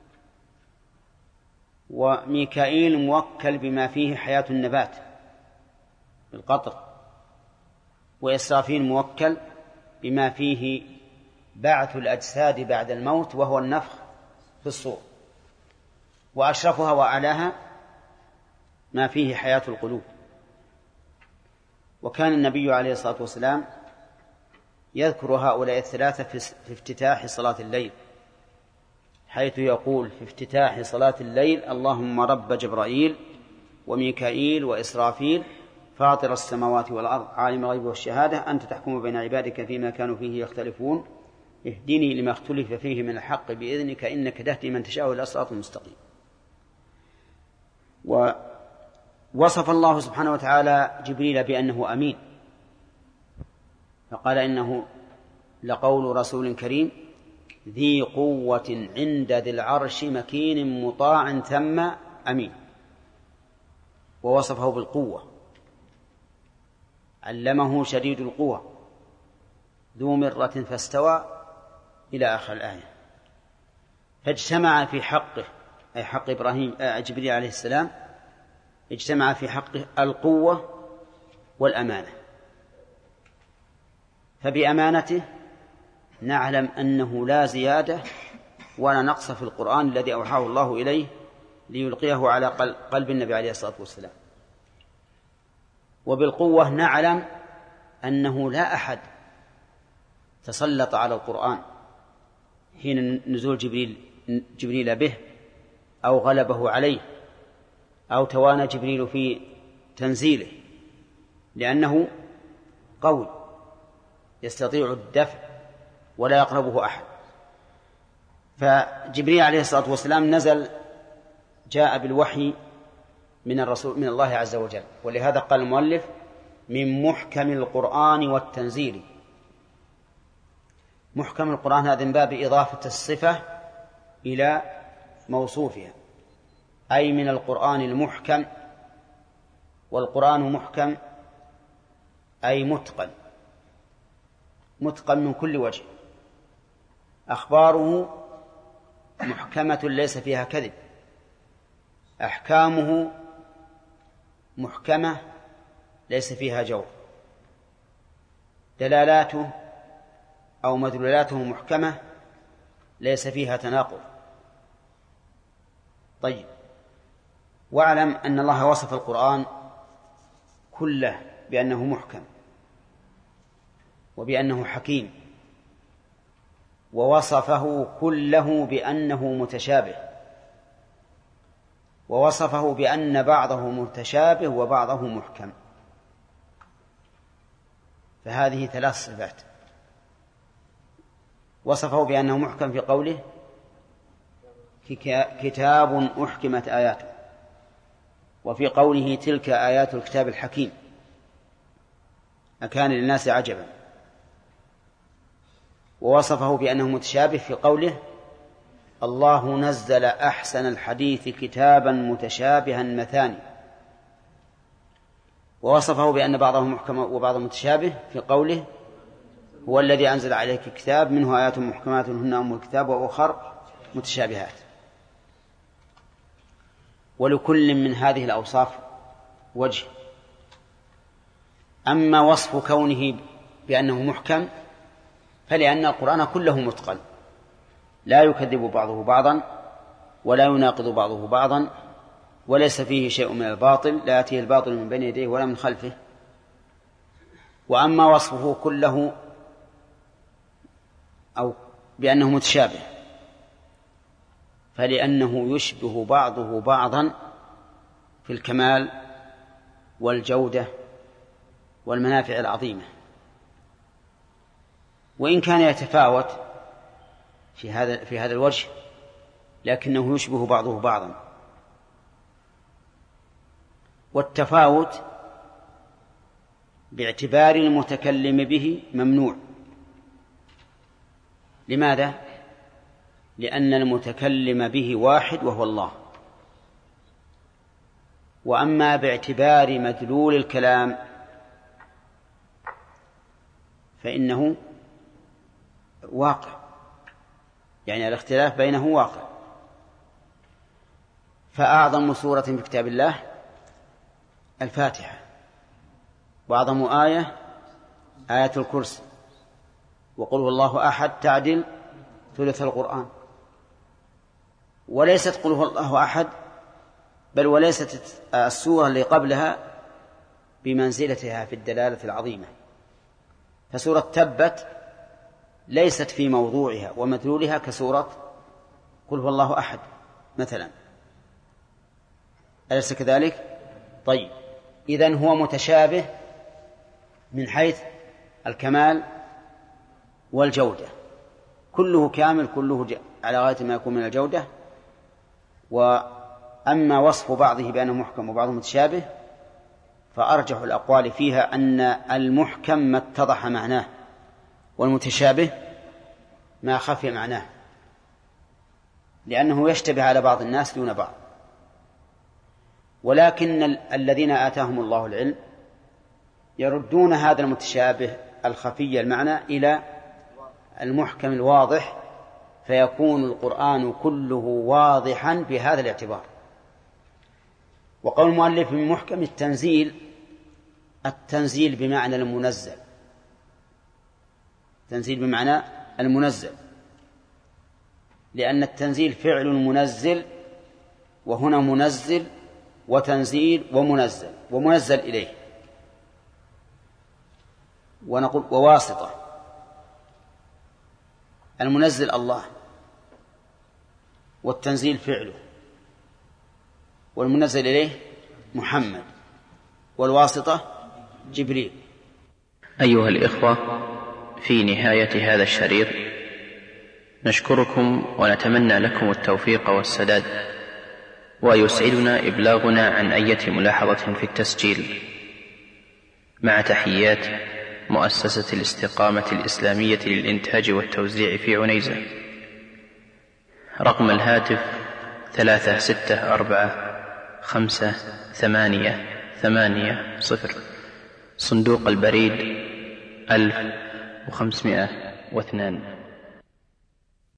وميكائيل موكل بما فيه حياة النبات بالقطر، وإسرافيل موكل بما فيه بعث الأجساد بعد الموت وهو النفخ في الصور. وأشرفها وأعلاها ما فيه حياة القلوب. وكان النبي عليه الصلاة والسلام يذكر هؤلاء الثلاثة في افتتاح صلاة الليل، حيث يقول في افتتاح صلاة الليل: اللهم رب جبرائيل وميكائيل وإسرافيل فاطر السماوات والأرض عالم الغيب والشهادة أنت تحكم بين عبادك فيما كانوا فيه يختلفون اهدني لما اختلف فيه من الحق بإذنك إنك تهدي من تشاء إلى صراط مستقيم. ووصف الله سبحانه وتعالى جبريل بأنه أمين، فقال إنه لقول رسول كريم ذي قوة عند ذي العرش مكين مطاع ثم أمين. ووصفه بالقوة: علمه شديد القوى ذو مرة فاستوى إلى آخر الآية. فاجتمع في حقه، أي حق إبراهيم جبريل عليه السلام، اجتمع في حقه القوة والأمانة. فبأمانته نعلم أنه لا زيادة ولا نقص في القرآن الذي أوحاه الله إليه ليلقيه على قلب النبي عليه الصلاة والسلام. وبالقوة نعلم أنه لا أحد تسلط على القرآن حين نزول جبريل, جبريل به أو غلبه عليه أو توانى جبريل في تنزيله، لأنه قوي يستطيع الدفع ولا يقربه أحد. فجبريل عليه الصلاة والسلام نزل جاء بالوحي من الرسول من الله عز وجل، ولهذا قال المؤلف من محكم القرآن والتنزيل. محكم القرآن هذا من باب إضافة الصفة إلى موصوفها، أي من القرآن المحكم. والقرآن محكم أي متقن، متقن من كل وجه. أخباره محكمة ليس فيها كذب، أحكامه محكمة ليس فيها جور، دلالاته أو مدلولاته محكمة ليس فيها تناقض. طيب، واعلم أن الله وصف القرآن كله بأنه محكم وبأنه حكيم، ووصفه كله بأنه متشابه، ووصفه بأن بعضه متشابه وبعضه محكم. فهذه ثلاث صفات. وصفه بأنه محكم في قوله كتاب أحكمت آياته، وفي قوله تلك آيات الكتاب الحكيم أكان للناس عجبا. ووصفه بأنه متشابه في قوله الله نزل أحسن الحديث كتابا متشابها مثاني. ووصفه بأن بعضه محكم وبعضه متشابه في قوله هو الذي أنزل عليك كتاب منه آيات محكمات هن أم الكتاب وأخر متشابهات. ولكل من هذه الأوصاف وجه. أما وصف كونه بأنه محكم فلأن القرآن كله متقن لا يكذب بعضه بعضا ولا يناقض بعضه بعضا، وليس فيه شيء من الباطل، لا يأتيه الباطل من بين يديه ولا من خلفه. وأما وصفه كله أو بأنه متشابه فلأنه يشبه بعضه بعضا في الكمال والجودة والمنافع العظيمة، وإن كان يتفاوت في هذا في هذا الوجه لكنه يشبه بعضه بعضا. والتفاوت باعتبار المتكلم به ممنوع. لماذا؟ لأن المتكلم به واحد وهو الله. وأما باعتبار مدلول الكلام فإنه واقع، يعني الاختلاف بينه واقع. فأعظم سورة في كتاب الله الفاتحة، وأعظم آية آية الكرسي، وقل هو الله أحد تعدل ثلث القرآن. وليست قل هو الله أحد، بل وليست السورة اللي قبلها بمنزلتها في الدلالة العظيمة. فسورة تبت ليست في موضوعها ومدلولها كسورة قل هو الله أحد مثلا، أليس كذلك؟ طيب، إذن هو متشابه من حيث الكمال والجودة، كله كامل، كله على غاية ما يكون من الجودة. وأما وصف بعضه بأنه محكم وبعضه متشابه فأرجح الأقوال فيها أن المحكم ما اتضح معناه، والمتشابه ما خفي معناه، لأنه يشتبه على بعض الناس دون بعض. ولكن الذين آتاهم الله العلم يردون هذا المتشابه الخفي المعنى إلى المحكم الواضح، فيكون القرآن كله واضحا بهذا الاعتبار. وقول المؤلف من محكم التنزيل، التنزيل بمعنى المنزل، تنزيل بمعنى المنزل، لأن التنزيل فعل منزل، وهنا منزل وتنزيل ومنزل ومنزل إليه. ونقول وواسطة، المنزل الله، والتنزيل فعله، والمنزل إليه محمد، والواسطة جبريل. أيها الإخوة، في نهاية هذا الشريط نشكركم ونتمنى لكم التوفيق والسداد، ويسعدنا إبلاغنا عن أية ملاحظة في التسجيل. مع تحيات مؤسسة الاستقامة الإسلامية للإنتاج والتوزيع في عنيزة. رقم الهاتف ثلاثة ستة أربعة خمسة ثمانية ثمانية صفر. صندوق البريد ألف وخمسمائة واثنان.